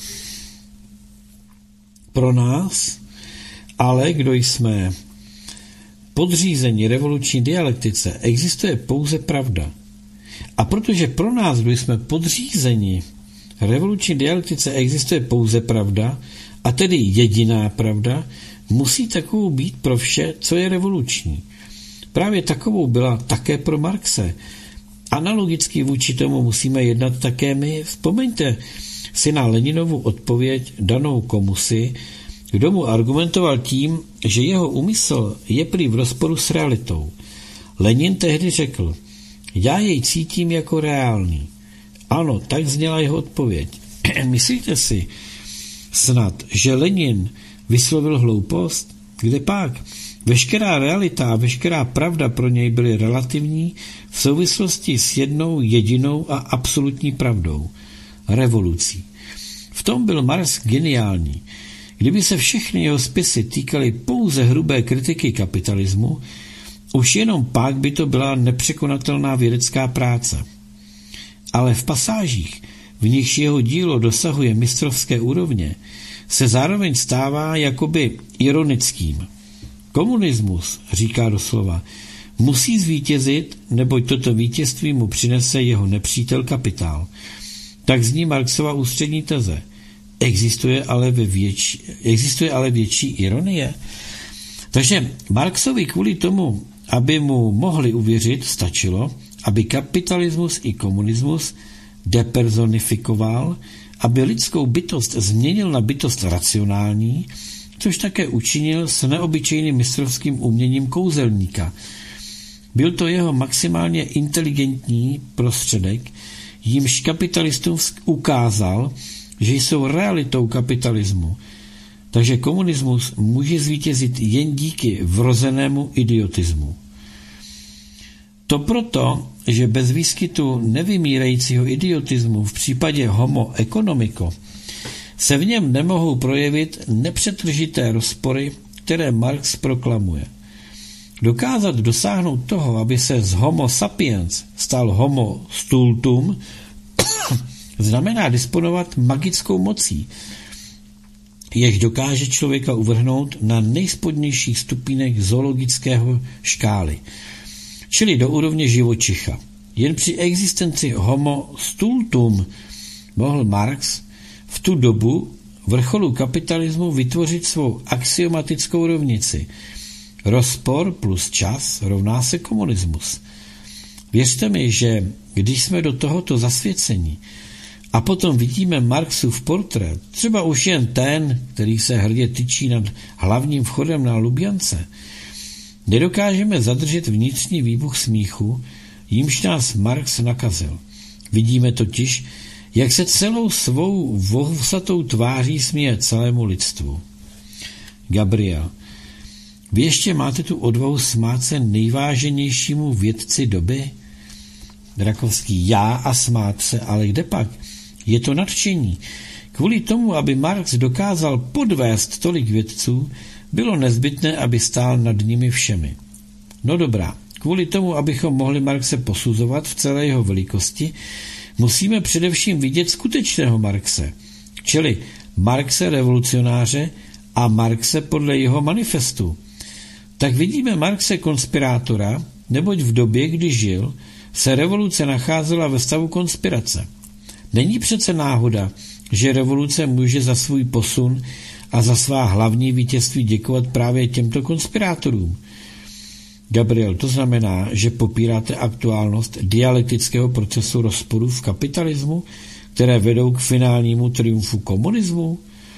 Pro nás, ale kdo jsme podřízení revoluční dialektice, existuje pouze pravda. A protože pro nás, kdo jsme podřízení revoluční dialektice, existuje pouze pravda, a tedy jediná pravda, musí takovou být pro vše, co je revoluční. Právě takovou byla také pro Marxe. Analogicky vůči tomu musíme jednat také my. Vzpomeňte si na Leninovu odpověď danou komusi, kdo mu argumentoval tím, že jeho úmysl je prý v rozporu s realitou. Lenin tehdy řekl, já jej cítím jako reálný. Ano, tak zněla jeho odpověď. Myslíte si snad, že Lenin vyslovil hloupost? Kde pak? Veškerá realita a veškerá pravda pro něj byly relativní v souvislosti s jednou jedinou a absolutní pravdou. Revolucí. V tom byl Marx geniální. Kdyby se všechny jeho spisy týkaly pouze hrubé kritiky kapitalismu, už jenom pak by to byla nepřekonatelná vědecká práce. Ale v pasážích, v nichž jeho dílo dosahuje mistrovské úrovně, se zároveň stává jakoby ironickým. Komunismus, říká doslova, musí zvítězit, neboť toto vítězství mu přinese jeho nepřítel kapitál. Tak zní Marxova ústřední teze. Existuje ale větší ironie? Takže Marxovi kvůli tomu, aby mu mohli uvěřit, stačilo, aby kapitalismus i komunismus depersonifikoval, aby lidskou bytost změnil na bytost racionální, což také učinil s neobyčejným mistrovským uměním kouzelníka. Byl to jeho maximálně inteligentní prostředek, jímž kapitalistům ukázal, že jsou realitou kapitalismu. Takže komunismus může zvítězit jen díky vrozenému idiotismu. To proto, že bez výskytu nevymírajícího idiotismu v případě homo economico se v něm nemohou projevit nepřetržité rozpory, které Marx proklamuje. Dokázat dosáhnout toho, aby se z homo sapiens stal homo stultum, znamená disponovat magickou mocí, jež dokáže člověka uvrhnout na nejspodnějších stupínek zoologického škály, čili do úrovně živočicha. Jen při existenci homo stultum mohl Marx v tu dobu vrcholu kapitalismu vytvořit svou axiomatickou rovnici. Rozpor plus čas rovná se komunismus. Věřte mi, že když jsme do tohoto zasvěcení a potom vidíme Marxův portrét, třeba už jen ten, který se hrdě tyčí nad hlavním vchodem na Lubiance, nedokážeme zadržet vnitřní výbuch smíchu, jímž nás Marx nakazil. Vidíme totiž, jak se celou svou vohusatou tváří směje celému lidstvu. Gabriel, vy ještě máte tu odvahu smát se nejváženějšímu vědci doby? Rakovský, já a smát se, ale kde pak? Je to nadšení. Kvůli tomu, aby Marx dokázal podvést tolik vědců, bylo nezbytné, aby stál nad nimi všemi. No dobrá, kvůli tomu, abychom mohli Marxe posuzovat v celé jeho velikosti, musíme především vidět skutečného Marxe, čili Marxe revolucionáře a Marxe podle jeho manifestu. Tak vidíme Marxe konspirátora, neboť v době, kdy žil, se revoluce nacházela ve stavu konspirace. Není přece náhoda, že revoluce může za svůj posun a za svá hlavní vítězství děkovat právě těmto konspirátorům. Gabriel, to znamená, že popíráte aktuálnost dialektického procesu rozporu v kapitalismu, které vedou k finálnímu triumfu komunismu?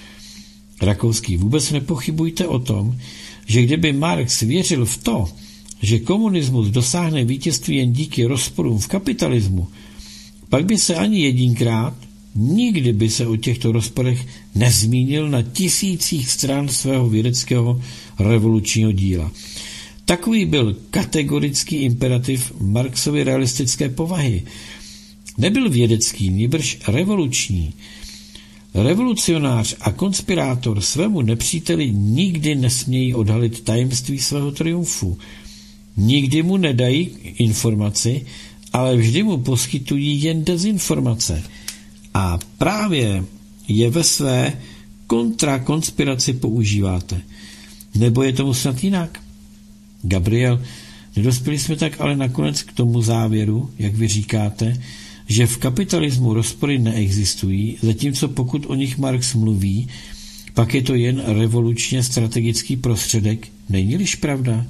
Rakovský, vůbec nepochybujte o tom, že kdyby Marx věřil v to, že komunismus dosáhne vítězství jen díky rozporům v kapitalismu, pak by se ani jedinkrát, nikdy by se o těchto rozporech nezmínil na tisících stran svého vědeckého revolučního díla. Takový byl kategorický imperativ Marxovy realistické povahy. Nebyl vědecký, nýbrž revoluční. Revolucionář a konspirátor svému nepříteli nikdy nesmějí odhalit tajemství svého triumfu. Nikdy mu nedají informaci, ale vždy mu poskytují jen dezinformace. A právě je ve své kontrakonspiraci používáte. Nebo je tomu snad jinak? Gabriel, nedospěli jsme tak ale nakonec k tomu závěru, jak vy říkáte, že v kapitalismu rozpory neexistují, zatímco pokud o nich Marx mluví, pak je to jen revolučně strategický prostředek. Není-liž pravda?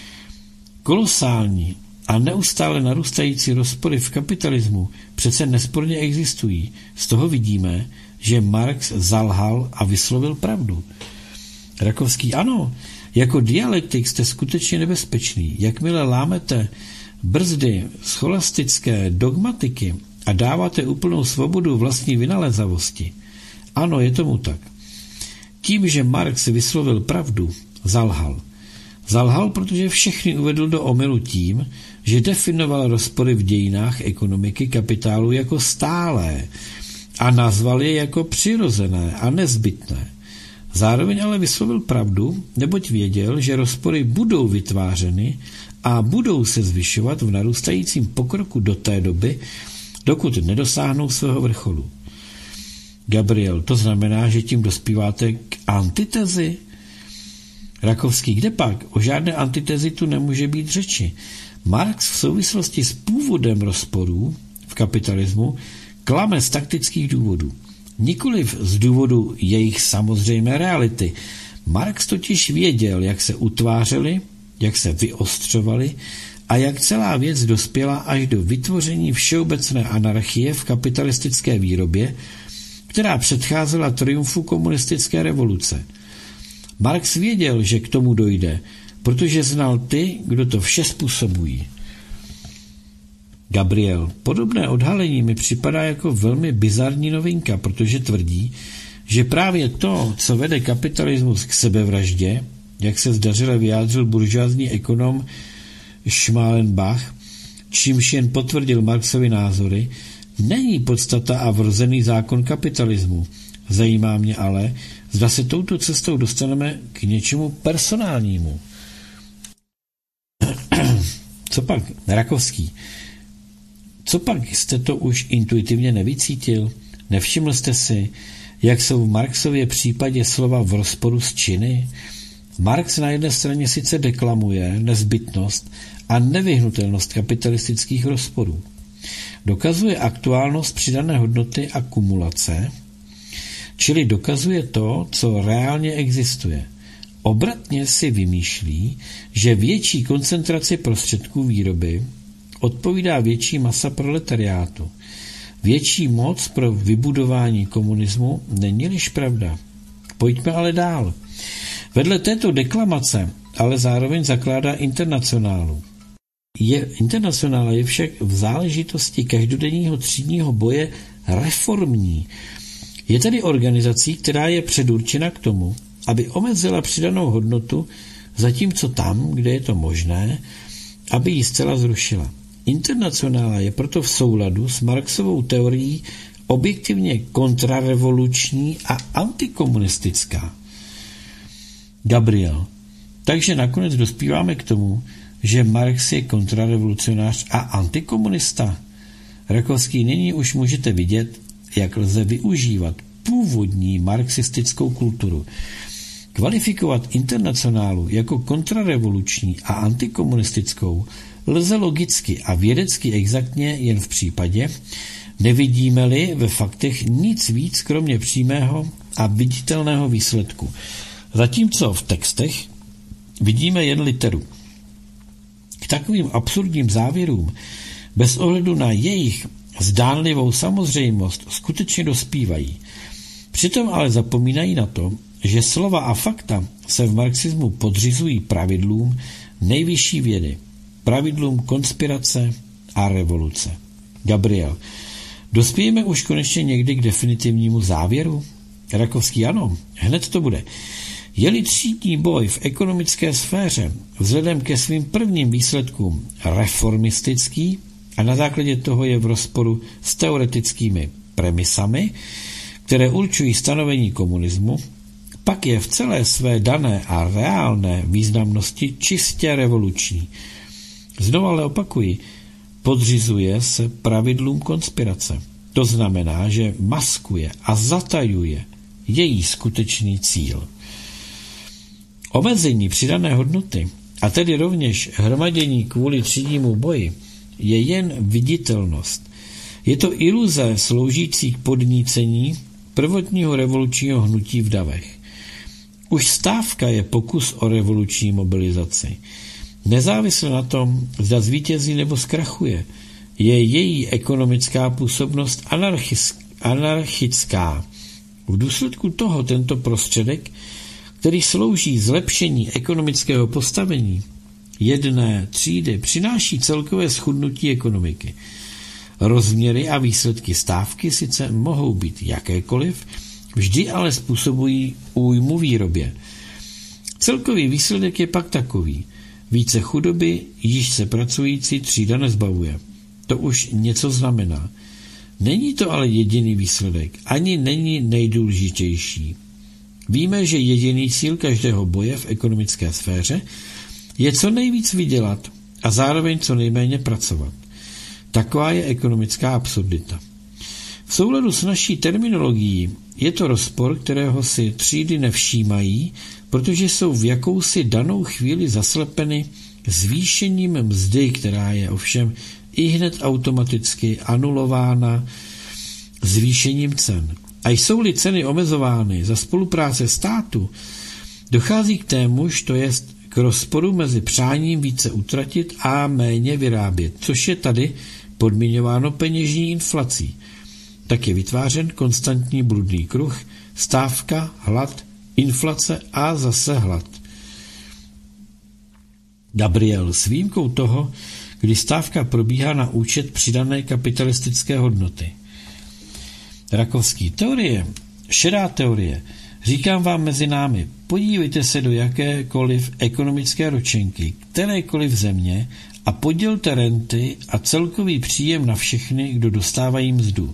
Kolosální a neustále narůstající rozpory v kapitalismu přece nesporně existují. Z toho vidíme, že Marx zalhal a vyslovil pravdu. Rakovský, ano, jako dialektik jste skutečně nebezpečný. Jakmile lámete brzdy scholastické dogmatiky a dáváte úplnou svobodu vlastní vynalézavosti. Ano, je tomu tak. Tím, že Marx vyslovil pravdu, zalhal. Zalhal, protože všechny uvedl do omylu tím, že definoval rozpory v dějinách ekonomiky kapitálu jako stálé a nazval je jako přirozené a nezbytné. Zároveň ale vyslovil pravdu, neboť věděl, že rozpory budou vytvářeny a budou se zvyšovat v narůstajícím pokroku do té doby, dokud nedosáhnou svého vrcholu. Gabriel, to znamená, že tím dospíváte k antitezi? Rakovský, kde pak? O žádné antitezi tu nemůže být řeči. Marx v souvislosti s původem rozporů v kapitalismu klame z taktických důvodů. Nikoliv z důvodu jejich samozřejmé reality. Marx totiž věděl, jak se utvářely, jak se vyostřovaly a jak celá věc dospěla až do vytvoření všeobecné anarchie v kapitalistické výrobě, která předcházela triumfu komunistické revoluce. Marx věděl, že k tomu dojde, protože znal ty, kdo to vše způsobují. Gabriel, podobné odhalení mi připadá jako velmi bizarní novinka, protože tvrdí, že právě to, co vede kapitalismus k sebevraždě, jak se zdařile vyjádřil buržoazní ekonom Schmalenbach, čímž jen potvrdil Marxovy názory, není podstata a vrozený zákon kapitalismu. Zajímá mě ale, zda se touto cestou dostaneme k něčemu personálnímu. Co pak, Rakovský? Co pak jste to už intuitivně nevycítil? Nevšiml jste si, jak jsou v Marxově případě slova v rozporu s činy? Marx na jedné straně sice deklamuje nezbytnost a nevyhnutelnost kapitalistických rozporů. Dokazuje aktuálnost přidané hodnoty a kumulace, čili dokazuje to, co reálně existuje. Obratně si vymýšlí, že větší koncentraci prostředků výroby odpovídá větší masa proletariátu. Větší moc pro vybudování komunismu není-liž pravda. Pojďme ale dál. Vedle této deklamace ale zároveň zakládá Internacionálu. Internacionála je však v záležitosti každodenního třídního boje reformní. Je tedy organizací, která je předurčena k tomu, aby omezila přidanou hodnotu, zatímco tam, kde je to možné, aby ji zcela zrušila. Internacionála je proto v souladu s Marxovou teorií objektivně kontrarevoluční a antikomunistická. Gabriel. Takže nakonec dospíváme k tomu, že Marx je kontrarevolucionář a antikomunista. Rakovský, nyní už můžete vidět, jak lze využívat původní marxistickou kulturu. Kvalifikovat Internacionálu jako kontrarevoluční a antikomunistickou lze logicky a vědecky exaktně jen v případě, nevidíme-li ve faktech nic víc kromě přímého a viditelného výsledku. Zatímco v textech vidíme jen literu. K takovým absurdním závěrům bez ohledu na jejich zdánlivou samozřejmost skutečně dospívají. Přitom ale zapomínají na to, že slova a fakta se v marxismu podřizují pravidlům nejvyšší vědy, pravidlům konspirace a revoluce. Gabriel, dospějeme už konečně někdy k definitivnímu závěru? Rakovský, ano, hned to bude. Je-li třídní boj v ekonomické sféře vzhledem ke svým prvním výsledkům reformistický a na základě toho je v rozporu s teoretickými premisami, které určují stanovení komunismu, pak je v celé své dané a reálné významnosti čistě revoluční. Znovu ale opakuji, podřizuje se pravidlům konspirace. To znamená, že maskuje a zatajuje její skutečný cíl. Omezení přidané hodnoty, a tedy rovněž hromadění kvůli třídnímu boji, je jen viditelnost. Je to iluze sloužící k podnícení prvotního revolučního hnutí v davech. Už stávka je pokus o revoluční mobilizaci. Nezávisle na tom, zda zvítězí nebo zkrachuje, je její ekonomická působnost anarchická. V důsledku toho tento prostředek, který slouží zlepšení ekonomického postavení jedné třídy, přináší celkové schudnutí ekonomiky. Rozměry a výsledky stávky sice mohou být jakékoliv, vždy ale způsobují újmu výrobě. Celkový výsledek je pak takový. Více chudoby, již se pracující třída nezbavuje. To už něco znamená. Není to ale jediný výsledek, ani není nejdůležitější. Víme, že jediný cíl každého boje v ekonomické sféře je co nejvíc vydělat a zároveň co nejméně pracovat. Taková je ekonomická absurdita. V souladu s naší terminologií je to rozpor, kterého si třídy nevšímají, protože jsou v jakousi danou chvíli zaslepeny zvýšením mzdy, která je ovšem ihned automaticky anulována zvýšením cen. A jsou-li ceny omezovány za spolupráce státu, dochází k témuž, to jest k rozporu mezi přáním více utratit a méně vyrábět, což je tady podmiňováno peněžní inflací. Tak je vytvářen konstantní bludný kruh, stávka, hlad, inflace a zase hlad. Gabriel, s výjimkou toho, kdy stávka probíhá na účet přidané kapitalistické hodnoty. Rakovský, teorie, šedá teorie. Říkám vám mezi námi, podívejte se do jakékoliv ekonomické ročenky, kterékoliv země a podělte renty a celkový příjem na všechny, kdo dostávají mzdu.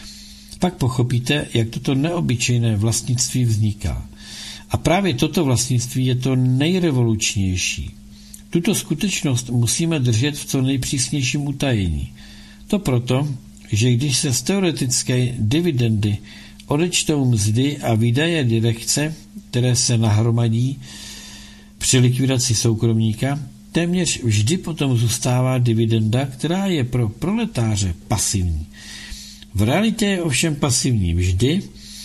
Pak pochopíte, jak toto neobyčejné vlastnictví vzniká. A právě toto vlastnictví je to nejrevolučnější. Tuto skutečnost musíme držet v co nejpřísnějším utajení. To proto, že když se z teoretické dividendy odečtou mzdy a výdaje direkce, které se nahromadí při likvidaci soukromníka, téměř vždy potom zůstává dividenda, která je pro proletáře pasivní. V realitě je ovšem pasivní vždy,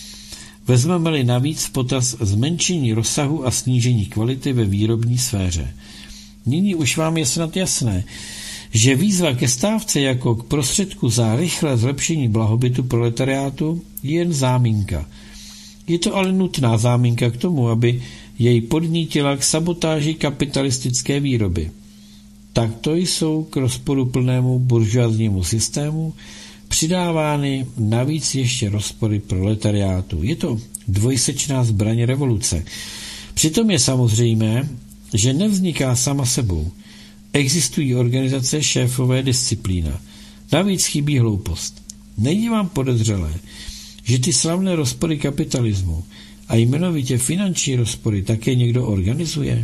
vezmeme-li navíc v potaz zmenšení rozsahu a snížení kvality ve výrobní sféře. Nyní už vám je snad jasné, že výzva ke stávce jako k prostředku za rychlé zlepšení blahobytu proletariátu je jen záminka. Je to ale nutná záminka k tomu, aby jej podnítila k sabotáži kapitalistické výroby. Takto jsou k rozporuplnému buržoaznímu systému přidávány navíc ještě rozpory proletariátu. Je to dvojsečná zbraň revoluce. Přitom je samozřejmé, že nevzniká sama sebou. Existují organizace, šéfové, disciplína. Navíc chybí hloupost. Není vám podezřelé, že ty slavné rozpory kapitalismu a jmenovitě finanční rozpory také někdo organizuje?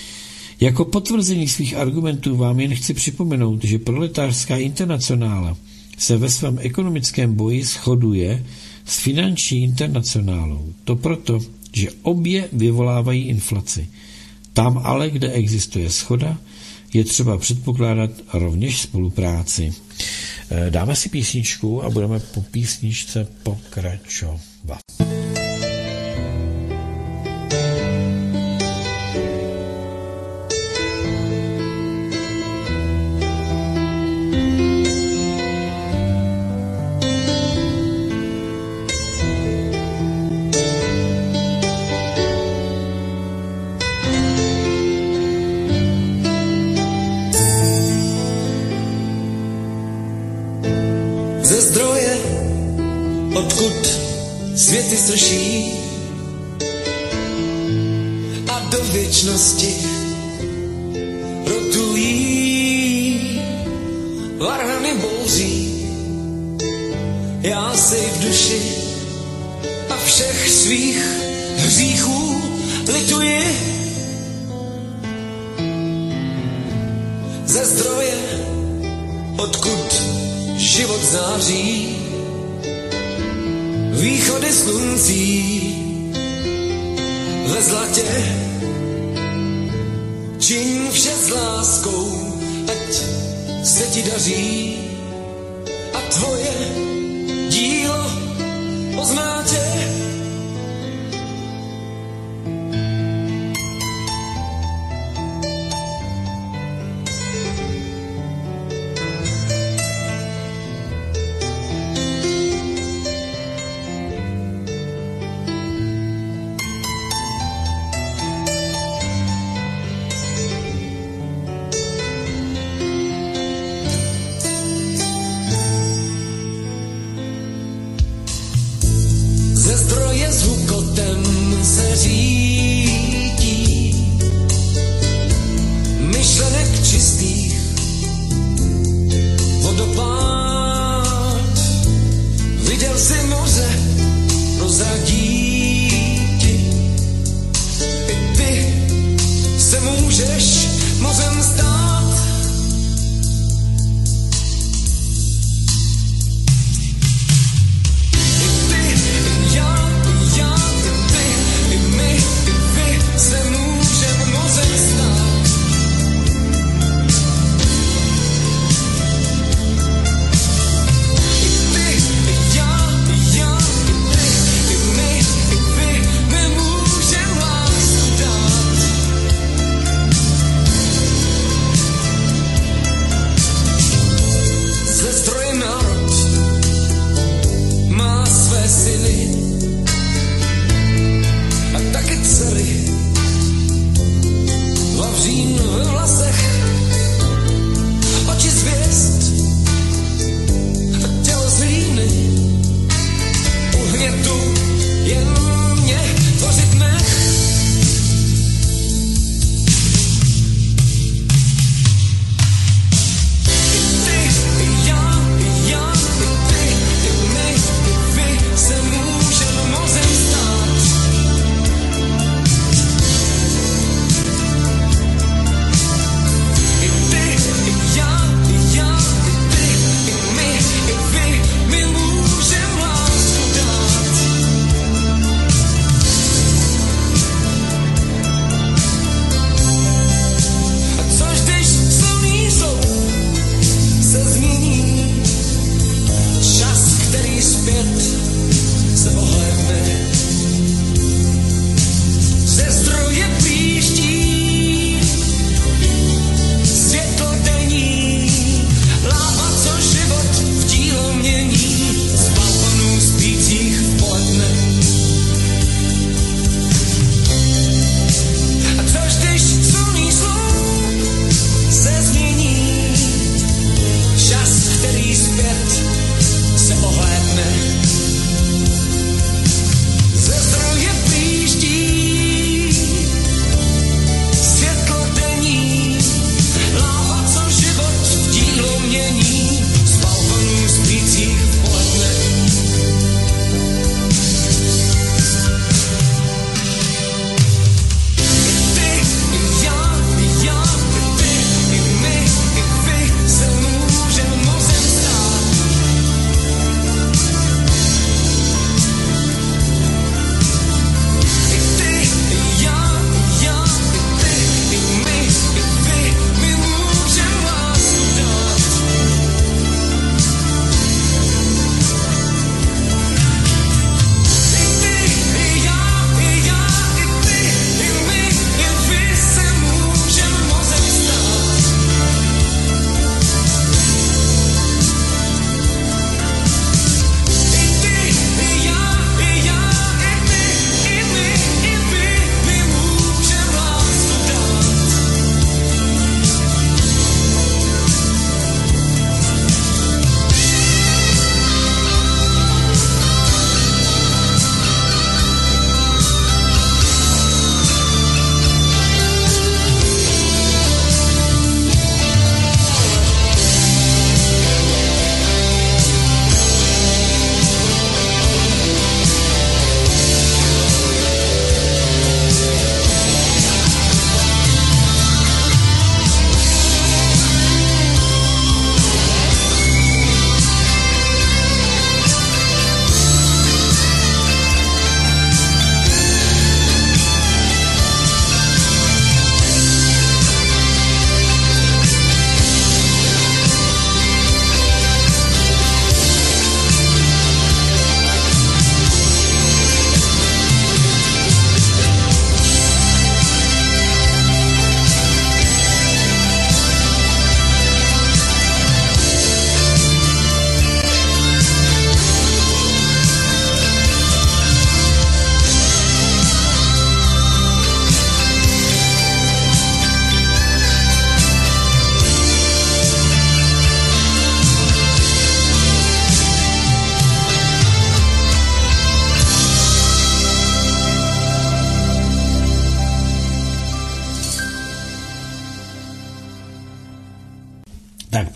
Jako potvrzení svých argumentů vám jen chci připomenout, že proletářská internacionála se ve svém ekonomickém boji shoduje s finanční internacionálou. To proto, že obě vyvolávají inflaci. Tam ale, kde existuje shoda, je třeba předpokládat rovněž spolupráci. Dáme si písničku a budeme po písničce pokračovat. Ze zdroje, odkud světy strší a do věčnosti rotují, varhany bouří, já si v duši a všech svých hříchů lituji. Ze zdroje, odkud život září, východy sluncí ve zlatě. Čiň vše s láskou, ať se ti daří a tvoje dílo pozná tě.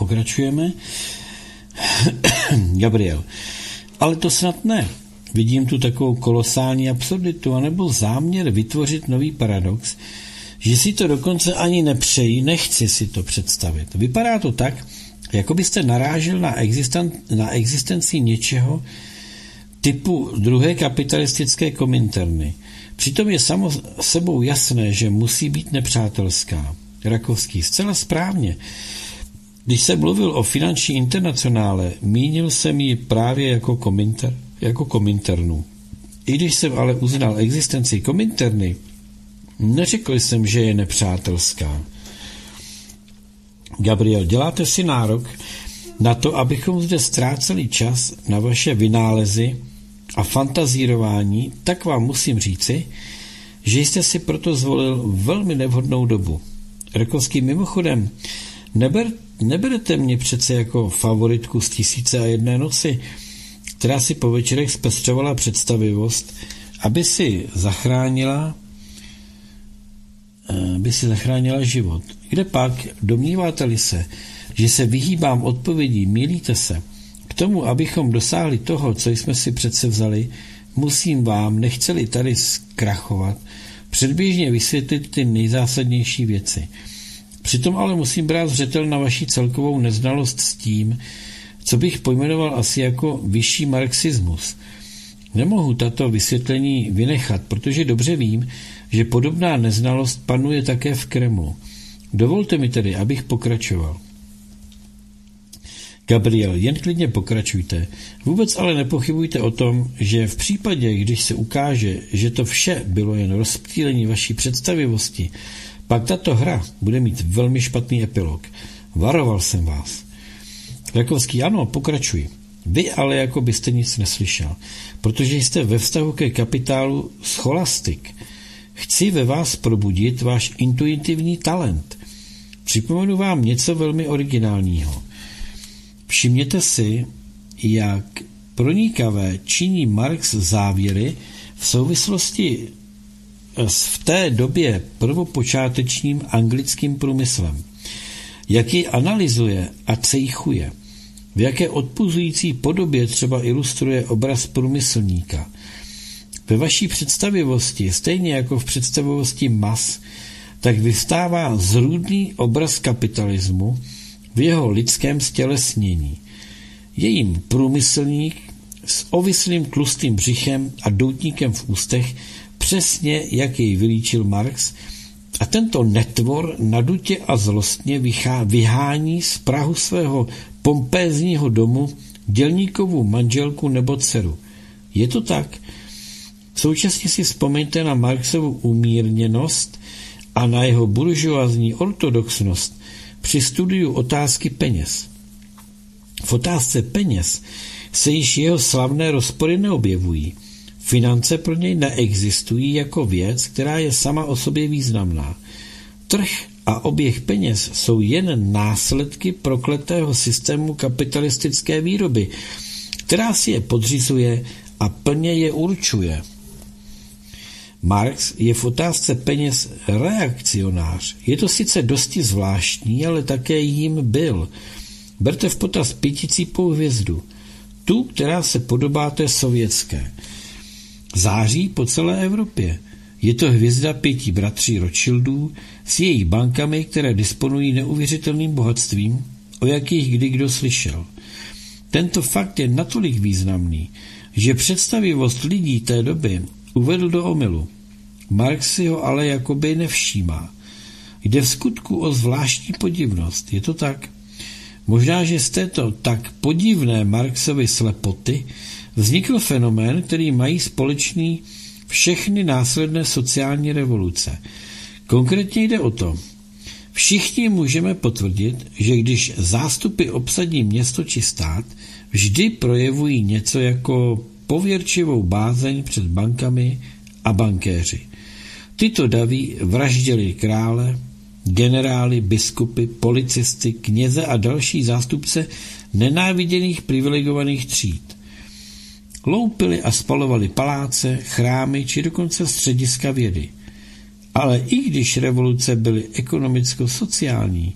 pokračujeme. Gabriel. Ale to snad ne. Vidím tu takovou kolosální absurditu, anebo záměr vytvořit nový paradox, že si to dokonce ani nepřeji, nechci si to představit. Vypadá to tak, jako byste narážel na existenci něčeho typu druhé kapitalistické Kominterny. Přitom je samo sebou jasné, že musí být nepřátelská. Rakovský, zcela správně. Když jsem mluvil o finanční internacionále, mínil jsem ji právě jako Kominternu. I když jsem ale uznal existenci Kominterny, neřekl jsem, že je nepřátelská. Gabriel, děláte si nárok na to, abychom zde ztráceli čas na vaše vynálezy a fantazírování, tak vám musím říci, že jste si proto zvolil velmi nevhodnou dobu. Rakovský, mimochodem, neberete mě přece jako favoritku z 1001 noci, která si po večerech zpestřovala představivost, aby si zachránila život. Kde pak, domníváte-li se, že se vyhýbám odpovědí, mýlíte se. K tomu, abychom dosáhli toho, co jsme si přece vzali, musím vám, nechceli tady zkrachovat, předběžně vysvětlit ty nejzásadnější věci. Přitom ale musím brát zřetel na vaši celkovou neznalost s tím, co bych pojmenoval asi jako vyšší marxismus. Nemohu tato vysvětlení vynechat, protože dobře vím, že podobná neznalost panuje také v Kremlu. Dovolte mi tedy, abych pokračoval. Gabriel, jen klidně pokračujte. Vůbec ale nepochybujte o tom, že v případě, když se ukáže, že to vše bylo jen rozptýlení vaší představivosti, pak tato hra bude mít velmi špatný epilog. Varoval jsem vás. Rakovský, ano, pokračuj. Vy ale jako byste nic neslyšel, protože jste ve vztahu ke kapitálu scholastik. Chci ve vás probudit váš intuitivní talent. Připomenu vám něco velmi originálního. Všimněte si, jak pronikavé činí Marx závěry v souvislosti s v té době prvopočátečním anglickým průmyslem. Jak ji analyzuje a cejchuje. V jaké odpuzující podobě třeba ilustruje obraz průmyslníka. Ve vaší představivosti, stejně jako v představivosti mas, tak vystává zrůdný obraz kapitalismu v jeho lidském stělesnění. Je jim průmyslník s ovislým tlustým břichem a doutníkem v ústech, přesně jak jej vylíčil Marx, a tento netvor nadutě a zlostně vyhání z prahu svého pompézního domu dělníkovu manželku nebo dceru. Je to tak? Současně si vzpomeňte na Marxovu umírněnost a na jeho buržoazní ortodoxnost při studiu otázky peněz. V otázce peněz se již jeho slavné rozpory neobjevují. Finance pro něj neexistují jako věc, která je sama o sobě významná. Trh a oběh peněz jsou jen následky prokletého systému kapitalistické výroby, která si je podřizuje a plně je určuje. Marx je v otázce peněz reakcionář. Je to sice dosti zvláštní, ale také jím byl. Berte v potaz pěticípou hvězdu, tu, která se podobá té sovětské. Září po celé Evropě. Je to hvězda 5 bratří Rothschildů s jejich bankami, které disponují neuvěřitelným bohatstvím, o jakých kdy kdo slyšel. Tento fakt je natolik významný, že představivost lidí té doby uvedl do omylu. Marx si ho ale jakoby nevšímá. Jde v skutku o zvláštní podivnost. Je to tak? Možná, že z této tak podivné Marxovy slepoty vznikl fenomén, který mají společný všechny následné sociální revoluce. Konkrétně jde o to, všichni můžeme potvrdit, že když zástupy obsadí město či stát, vždy projevují něco jako pověrčivou bázeň před bankami a bankéři. Tyto daví vraždili krále, generály, biskupy, policisty, kněze a další zástupce nenáviděných privilegovaných tříd. Loupili a spalovali paláce, chrámy či dokonce střediska vědy. Ale i když revoluce byly ekonomicko-sociální,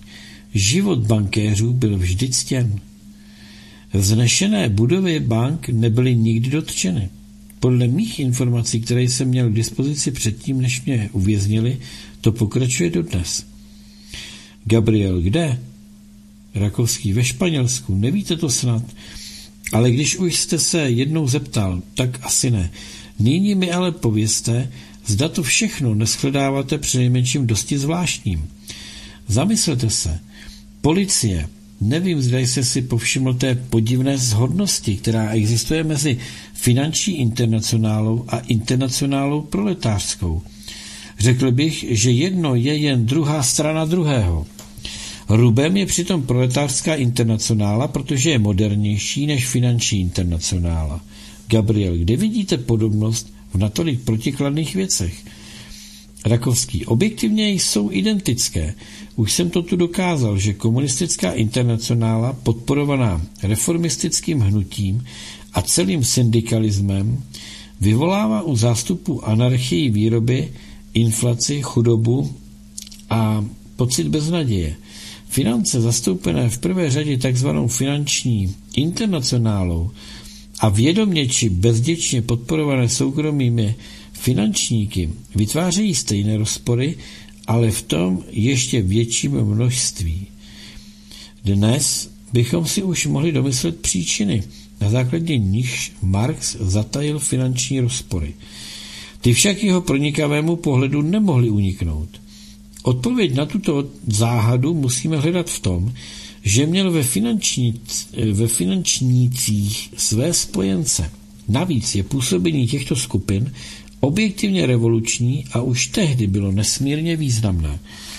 Život bankéřů byl vždy ctěn. Vznešené budovy bank nebyly nikdy dotčeny. Podle mých informací, které jsem měl k dispozici předtím, než mě uvěznili, to pokračuje dodnes. Gabriel, kde? Rakovský, ve Španělsku, nevíte to snad? Ale když už jste se jednou zeptal, tak asi ne. Nyní mi ale povězte, zda to všechno neshledáváte přinejmenším dosti zvláštním. Zamyslete se. Policie, nevím, zda jste si povšiml té podivné shodnosti, která existuje mezi finanční internacionálou a internacionálou proletářskou. Řekl bych, že jedno je jen druhá strana druhého. Rubem je přitom proletářská internacionála, protože je modernější než finanční internacionála. Gabriel, kde vidíte podobnost v natolik protikladných věcech? Rakovský, objektivně jsou identické. Už jsem to tu dokázal, že komunistická internacionála, podporovaná reformistickým hnutím a celým syndikalismem, vyvolává u zástupů anarchii výroby, inflaci, chudobu a pocit beznaděje. Finance zastoupené v prvé řadě takzvanou finanční internacionálou a vědomě či bezděčně podporované soukromými finančníky vytvářejí stejné rozpory, ale v tom ještě větším množství. Dnes bychom si už mohli domyslet příčiny, na základě nichž Marx zatajil finanční rozpory. Ty však jeho pronikavému pohledu nemohly uniknout. Odpověď na tuto záhadu musíme hledat v tom, že měl ve finančnících své spojence. Navíc je působení těchto skupin objektivně revoluční a už tehdy bylo nesmírně významné.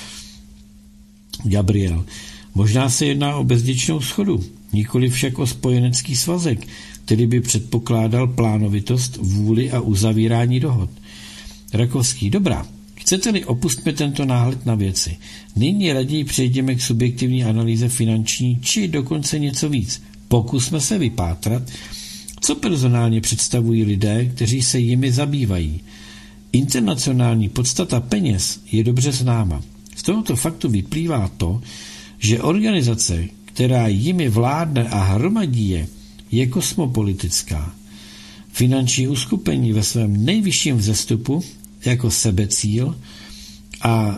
Gabriel, možná se jedná o bezděčnou schodu, nikoli však o spojenecký svazek, který by předpokládal plánovitost, vůli a uzavírání dohod. Rakovský, dobrá. Chcete-li, opustme tento náhled na věci. Nyní raději přejdeme k subjektivní analýze finanční, či dokonce něco víc. Pokusme se vypátrat, co personálně představují lidé, kteří se jimi zabývají. Internacionální podstata peněz je dobře známa. Z tohoto faktu vyplývá to, že organizace, která jimi vládne a hromadí je kosmopolitická. Finanční uskupení ve svém nejvyšším vzestupu jako sebecíl a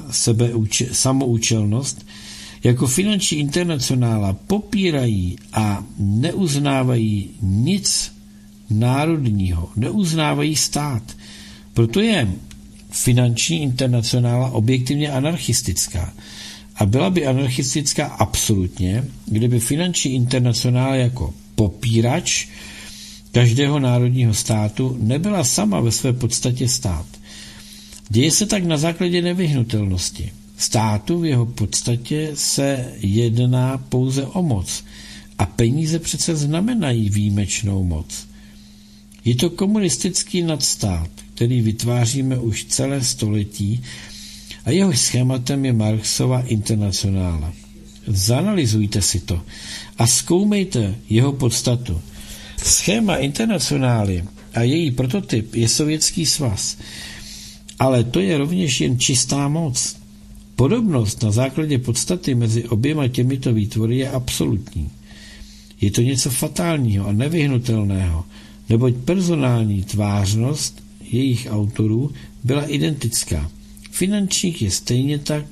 samoučelnost, jako finanční internacionála popírají a neuznávají nic národního, neuznávají stát. Proto je finanční internacionála objektivně anarchistická. A byla by anarchistická absolutně, kdyby finanční internacionála jako popírač každého národního státu nebyla sama ve své podstatě stát. Děje se tak na základě nevyhnutelnosti. Státu v jeho podstatě se jedná pouze o moc a peníze přece znamenají výjimečnou moc. Je to komunistický nadstát, který vytváříme už celé století a jeho schématem je Marxova internacionála. Zanalyzujte si to a zkoumejte jeho podstatu. Schéma internacionály a její prototyp je Sovětský svaz, ale to je rovněž jen čistá moc. Podobnost na základě podstaty mezi oběma těmito výtvory je absolutní. Je to něco fatálního a nevyhnutelného, neboť personální tvářnost jejich autorů byla identická. Finančník je stejně tak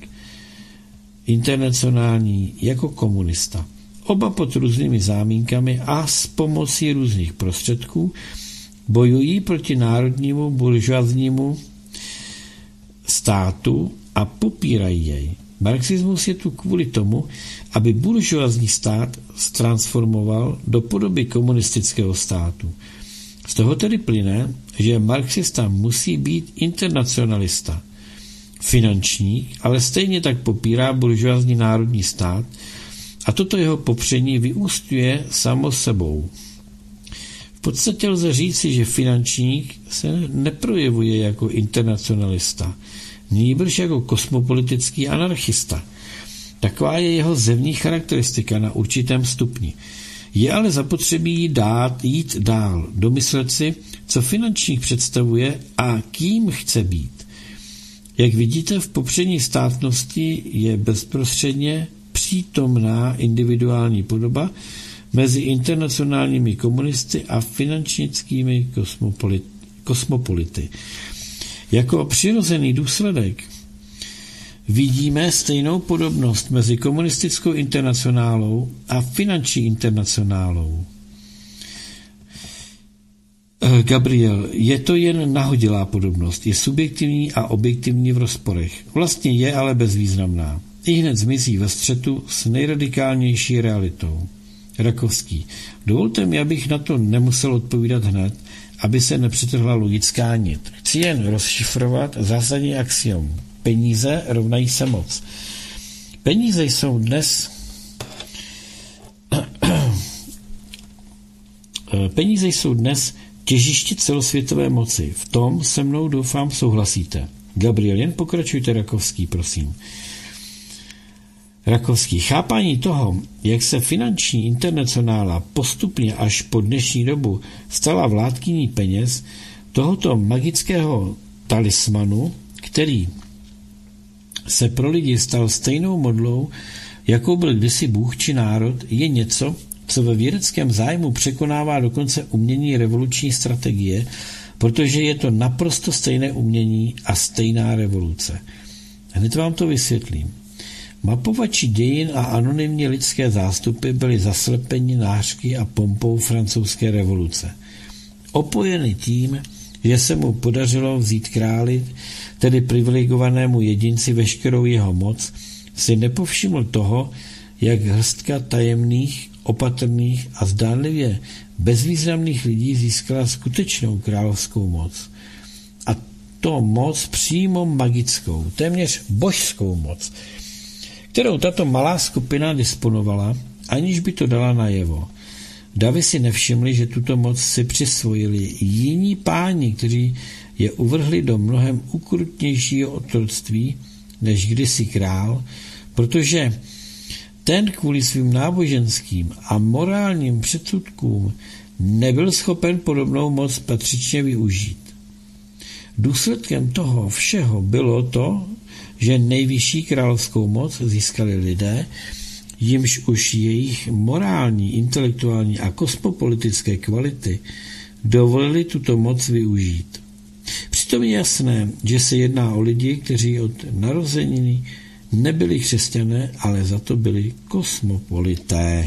internacionální jako komunista. Oba pod různými zámínkami a s pomocí různých prostředků bojují proti národnímu buržoaznímu státu a popírají jej. Marxismus je tu kvůli tomu, aby buržoazní stát transformoval do podoby komunistického státu. Z toho tedy plyne, že marxista musí být internacionalista. Finančník, ale stejně tak popírá buržoazní národní stát a toto jeho popření vyústňuje samo sebou. V podstatě lze říci, že finančník se neprojevuje jako internacionalista, nýbrž jako kosmopolitický anarchista. Taková je jeho zevní charakteristika na určitém stupni. Je ale zapotřebí jít dál, domyslet si, co finančník představuje a kým chce být. Jak vidíte, v popření státnosti je bezprostředně přítomná individuální podoba mezi internacionálními komunisty a finančnickými kosmopolity. Jako přirozený důsledek vidíme stejnou podobnost mezi komunistickou internacionálou a finanční internacionálou. Gabriel, je to jen nahodilá podobnost, je subjektivní a objektivní v rozporech. Vlastně je ale bezvýznamná. Ihned zmizí ve střetu s nejradikálnější realitou. Rakovský. Dovolte mi, abych na to nemusel odpovídat hned, aby se nepřetrhla logická nit. Chci jen rozšifrovat zásadní axiom. Peníze rovnají se moc. Peníze jsou dnes těžiště celosvětové moci. V tom se mnou doufám souhlasíte. Gabriel, jen pokračujte, Rakovský, prosím. Rakovský. Chápání toho, jak se finanční internacionála postupně až po dnešní dobu stala vládkyní peněz, tohoto magického talismanu, který se pro lidi stal stejnou modlou, jakou byl kdysi Bůh či národ, je něco, co ve vědeckém zájmu překonává dokonce umění revoluční strategie, protože je to naprosto stejné umění a stejná revoluce. Hned vám to vysvětlím. Mapovači dějin a anonymní lidské zástupy byli zaslepeni nářky a pompou francouzské revoluce. Opojeny tím, že se mu podařilo vzít králi, tedy privilegovanému jedinci, veškerou jeho moc, si nepovšiml toho, jak hrstka tajemných, opatrných a zdánlivě bezvýznamných lidí získala skutečnou královskou moc. A to moc přímo magickou, téměř božskou moc, kterou tato malá skupina disponovala, aniž by to dala najevo. Davy si nevšimli, že tuto moc si přisvojili jiní páni, kteří je uvrhli do mnohem ukrutnějšího otroctví než kdysi král, protože ten kvůli svým náboženským a morálním předsudkům nebyl schopen podobnou moc patřičně využít. Důsledkem toho všeho bylo to, že nejvyšší královskou moc získali lidé, jimž už jejich morální, intelektuální a kosmopolitické kvality dovolili tuto moc využít. Přitom je jasné, že se jedná o lidi, kteří od narozeniny nebyli křesťané, ale za to byli kosmopolité.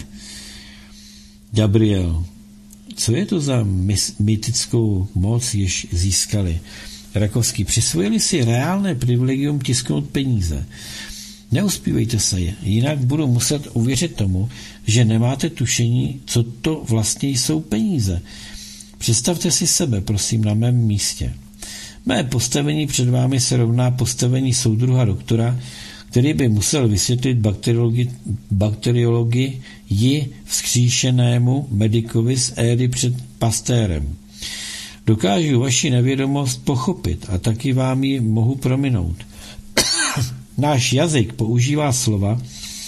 Gabriel, co je to za mytickou moc, již získali? Rakovský, přisvojili si reálné privilegium tisknout peníze. Neuspívejte se je, jinak budu muset uvěřit tomu, že nemáte tušení, co to vlastně jsou peníze. Představte si sebe, prosím, na mém místě. Mé postavení před vámi se rovná postavení soudruha doktora, který by musel vysvětlit bakteriologii vzkříšenému medikovi z éry před Pastérem. Dokážu vaši nevědomost pochopit a taky vám ji mohu prominout. Náš jazyk používá slova,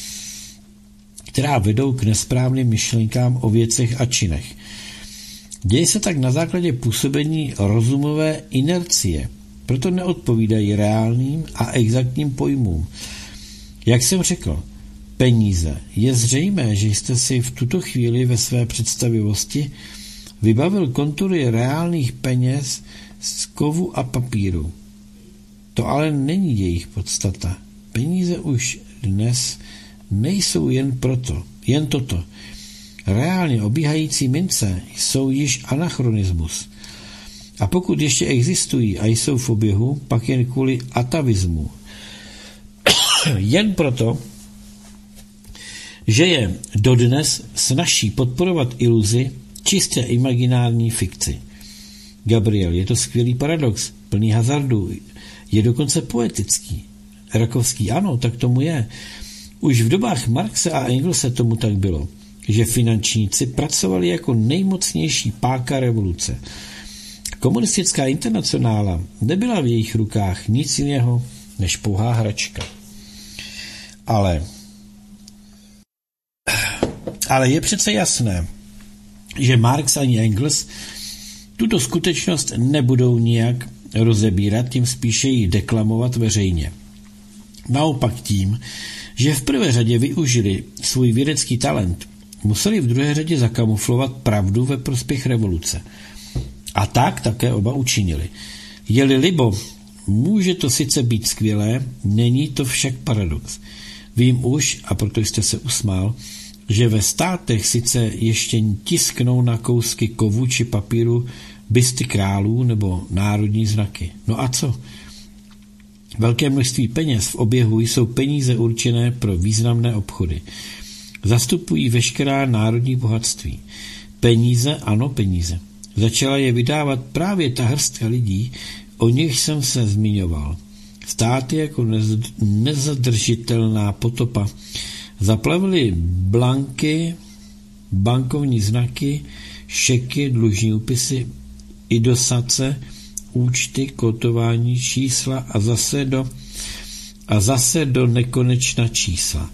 která vedou k nesprávným myšlenkám o věcech a činech. Děje se tak na základě působení rozumové inercie, proto neodpovídají reálným a exaktním pojmům. Jak jsem řekl, peníze. Je zřejmé, že jste si v tuto chvíli ve své představivosti vybavil kontury reálných peněz z kovu a papíru. To ale není jejich podstata. Peníze už dnes nejsou jen toto. Reálně obíhající mince jsou již anachronismus. A pokud ještě existují a jsou v oběhu, pak jen kvůli atavismu. Jen proto, že je dodnes snazší podporovat iluzi, čistě imaginární fikci. Gabriel, je to skvělý paradox, plný hazardu, je dokonce poetický. Rakovský, ano, tak tomu je. Už v dobách Marxe a Engelse tomu tak bylo, že finančníci pracovali jako nejmocnější páka revoluce. Komunistická internacionála nebyla v jejich rukách nic jiného než pouhá hračka. Ale je přece jasné, že Marx ani Engels tuto skutečnost nebudou nijak rozebírat, tím spíše ji deklamovat veřejně. Naopak tím, že v prvé řadě využili svůj vědecký talent, museli v druhé řadě zakamuflovat pravdu ve prospěch revoluce. A tak také oba učinili. Je-li libo, může to sice být skvělé, není to však paradox. Vím už, a proto jste se usmál, že ve státech sice ještě tisknou na kousky kovu či papíru bysty králů nebo národní znaky. No a co? Velké množství peněz v oběhu jsou peníze určené pro významné obchody. Zastupují veškerá národní bohatství. Peníze, ano peníze. Začala je vydávat právě ta hrstka lidí, o nich jsem se zmiňoval. Státy jako nezadržitelná potopa zaplavily blanky, bankovní znaky, šeky, dlužní úpisy, idosace, účty, kotování, čísla a zase do nekonečna čísla.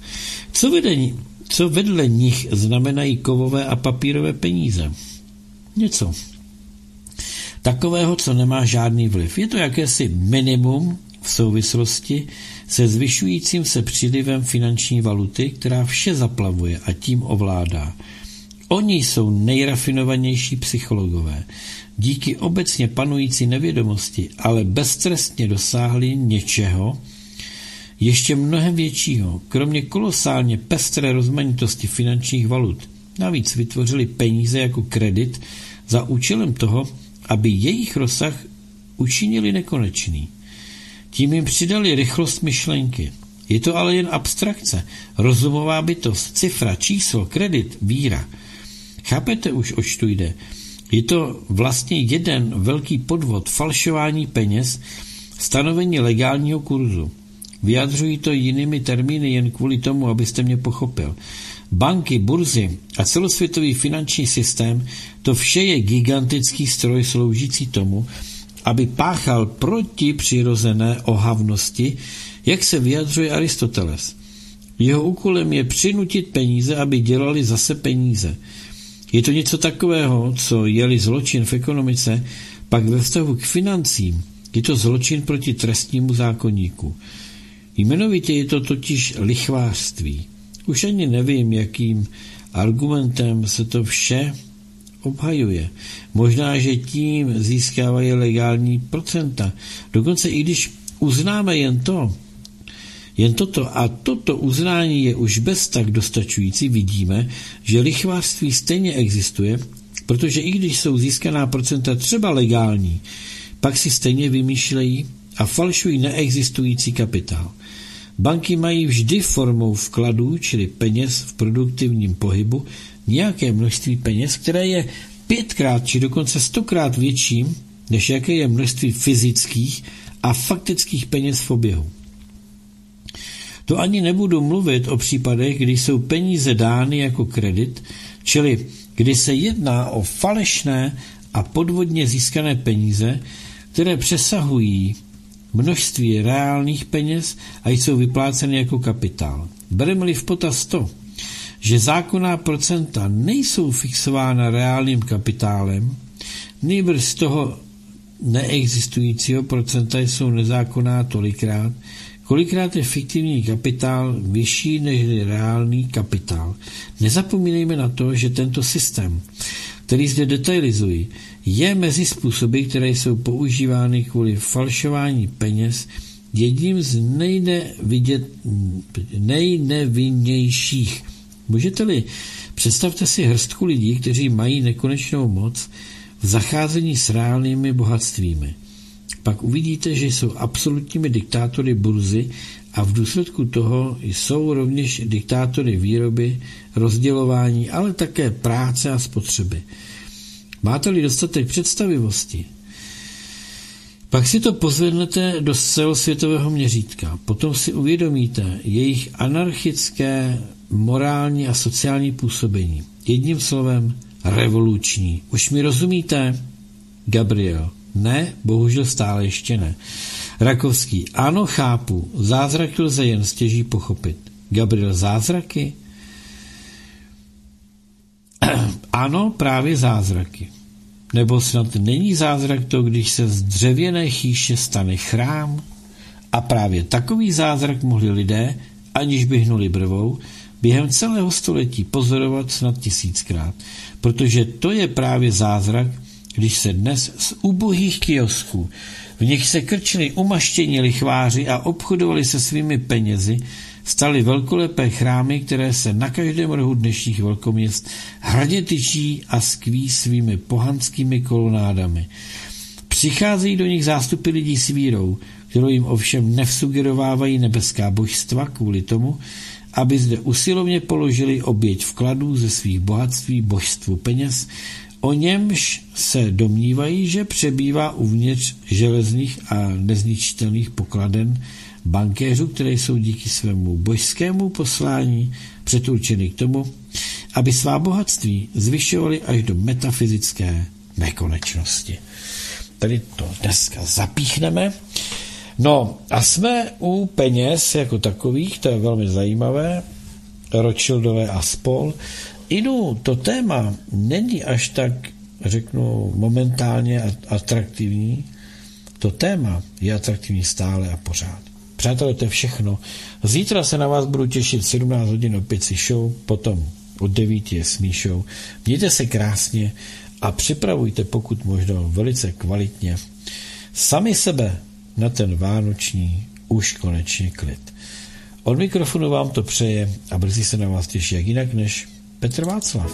Co vedle nich znamenají kovové a papírové peníze? Něco takového, co nemá žádný vliv. Je to jakési minimum v souvislosti se zvyšujícím se přílivem finanční valuty, která vše zaplavuje a tím ovládá. Oni jsou nejrafinovanější psychologové. Díky obecně panující nevědomosti, ale beztrestně dosáhli něčeho ještě mnohem většího. Kromě kolosálně pestré rozmanitosti finančních valut, navíc vytvořili peníze jako kredit za účelem toho, aby jejich rozsah učinili nekonečný. Tím jim přidali rychlost myšlenky. Je to ale jen abstrakce, rozumová bytost, cifra, číslo, kredit, víra. Chápete už, oč tu jde? Je to vlastně jeden velký podvod, falšování peněz, stanovení legálního kurzu. Vyjadřují to jinými termíny jen kvůli tomu, abyste mě pochopil. Banky, burzy a celosvětový finanční systém, to vše je gigantický stroj sloužící tomu, aby páchal proti přirozené ohavnosti, jak se vyjadřuje Aristoteles. Jeho úkolem je přinutit peníze, aby dělali zase peníze. Je to něco takového, co je-li zločin v ekonomice, pak ve vztahu k financím je to zločin proti trestnímu zákoníku. Jmenovitě je to totiž lichvářství. Už ani nevím, jakým argumentem se to vše obhajuje. Možná, že tím získávají legální procenta. Dokonce i když uznáme jen toto a toto uznání je už bez tak dostačující, vidíme, že lichvářství stejně existuje, protože i když jsou získaná procenta třeba legální, pak si stejně vymýšlejí a falšují neexistující kapitál. Banky mají vždy formou vkladů, čili peněz v produktivním pohybu, nějaké množství peněz, které je 5krát či dokonce 100krát větším, než jaké je množství fyzických a faktických peněz v oběhu. To ani nebudu mluvit o případech, kdy jsou peníze dány jako kredit, čili kdy se jedná o falešné a podvodně získané peníze, které přesahují množství reálných peněz a jsou vypláceny jako kapitál. Bereme-li v potaz to, že zákonná procenta nejsou fixována reálným kapitálem, nýbrž z toho neexistujícího procenta jsou nezákonná tolikrát, kolikrát je fiktivní kapitál vyšší než reálný kapitál. Nezapomínejme na to, že tento systém, který zde detailizuji, je mezi způsoby, které jsou používány kvůli falšování peněz, jedním z nejnevinnějších. Můžete-li, představte si hrstku lidí, kteří mají nekonečnou moc v zacházení s reálnými bohatstvími. Pak uvidíte, že jsou absolutními diktátory burzy a v důsledku toho jsou rovněž diktátory výroby, rozdělování, ale také práce a spotřeby. Máte-li dostatek představivosti, pak si to pozvednete do celosvětového měřítka. Potom si uvědomíte jejich anarchické, morální a sociální působení. Jedním slovem revoluční. Už mi rozumíte? Gabriel. Ne, bohužel stále ještě ne. Rakovský. Ano, chápu. Zázraky lze jen stěží pochopit. Gabriel. Zázraky? Ano, právě zázraky. Nebo snad není zázrak to, když se z dřevěné chýše stane chrám? A právě takový zázrak mohli lidé, aniž by hnuli brvou, během celého století pozorovat snad 1000krát, protože to je právě zázrak, když se dnes z ubohých kiosků, v nich se krčili umaštění lichváři a obchodovali se svými penězi, staly velkolepé chrámy, které se na každém rohu dnešních velkoměst hradě tyčí a skví svými pohanskými kolonádami. Přicházejí do nich zástupy lidí s vírou, kterou jim ovšem nevsugerovávají nebeská božstva kvůli tomu, aby zde usilovně položili oběť vkladů ze svých bohatství božstvu peněz, o němž se domnívají, že přebývá uvnitř železných a nezničitelných pokladen bankéřů, které jsou díky svému božskému poslání předurčeny k tomu, aby svá bohatství zvyšovali až do metafyzické nekonečnosti. Tady to dneska zapíchneme. No a jsme u peněz jako takových, to je velmi zajímavé, Rothschildové a spol. To téma není až tak, řeknu, momentálně atraktivní. To téma je atraktivní stále a pořád. Přátelé, to je všechno. Zítra se na vás budu těšit 17 hodin opět si show, potom od 9 je Smí show. Mějte se krásně a připravujte pokud možno velice kvalitně sami sebe na ten vánoční už konečně klid. Od mikrofonu vám to přeje a brzy se na vás těší jak jinak než Petr Václav.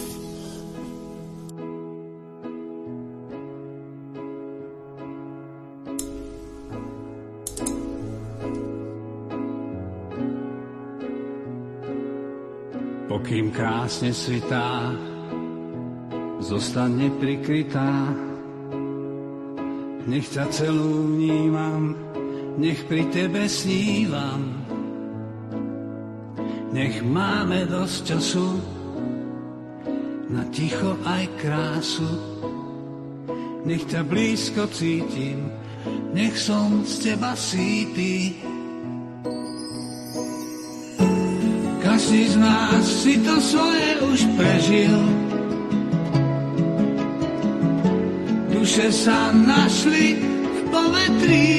Pokým krásne svitá, zostane prikrytá. Nech ťa celú vnímam, nech pri tebe snívam. Nech máme dosť času na ticho aj krásu. Nech ťa blízko cítim, nech som z teba sýty. Každý z nás si to svoje už prežil. Duše sa našli v povetrí.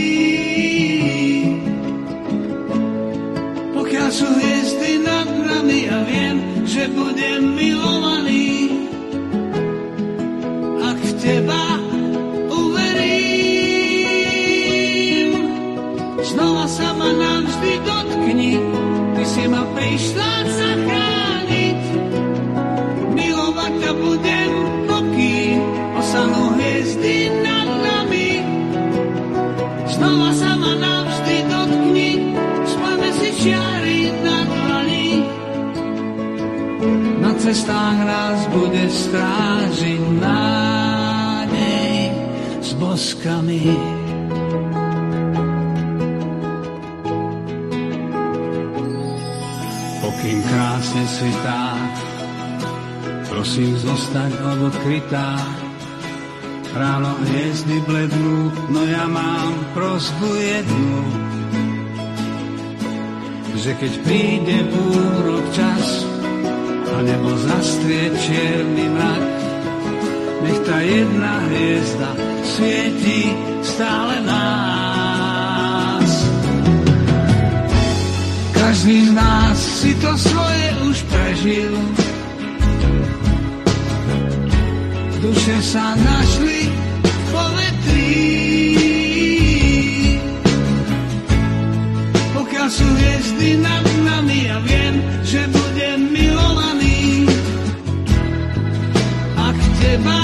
Pokiaľ sú hviezdy nad nami a viem, že budem milovaný, ak v teba uverím, znova sa ma navždy dotkni. Ty si ma prišla zachrániť, milovať ťa budem, pokým osanú hviezdy nad nami. Znova sa ma navždy dotkni, spojme si čiary na dlani. Na cestách nás bude strážiť nádej s boskami. Pokým krásne svitá, prosím zostaň odkrytá. Ráno hviezdy blednú, no ja mám prosbu jednu, že keď príde búrok čas a nebo zastrie čierny mrak, nech tá jedna hviezda svieti stále nás. Každý z nás si to svoje už prežil. Duše sa našli v povetrí. Pokiaľ sú hviezdy nad nami, ja viem, že budem milovaný. Ak v teba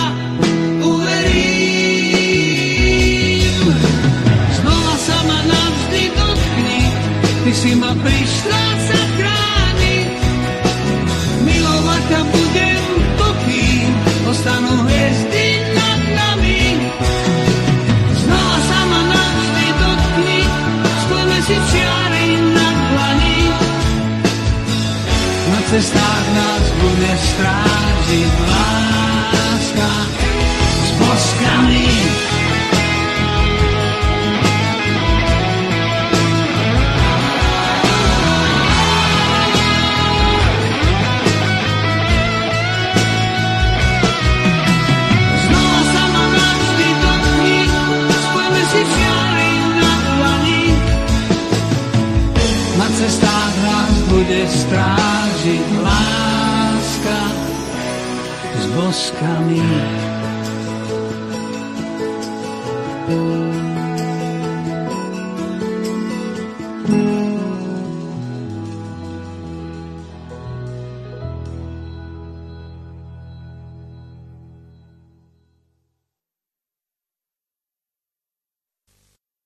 uverím, znova sa ma navždy dotkni. Ty si ma prišla zachrániť, milovať ťa budem, pokým ostanú hviezdy nad nami. Znova sa ma navždy dotkni, spojme si čiary na dlani. Na cestách nás bude strážiť láska s boskami. Na cestách bude strážiť láska s boskami.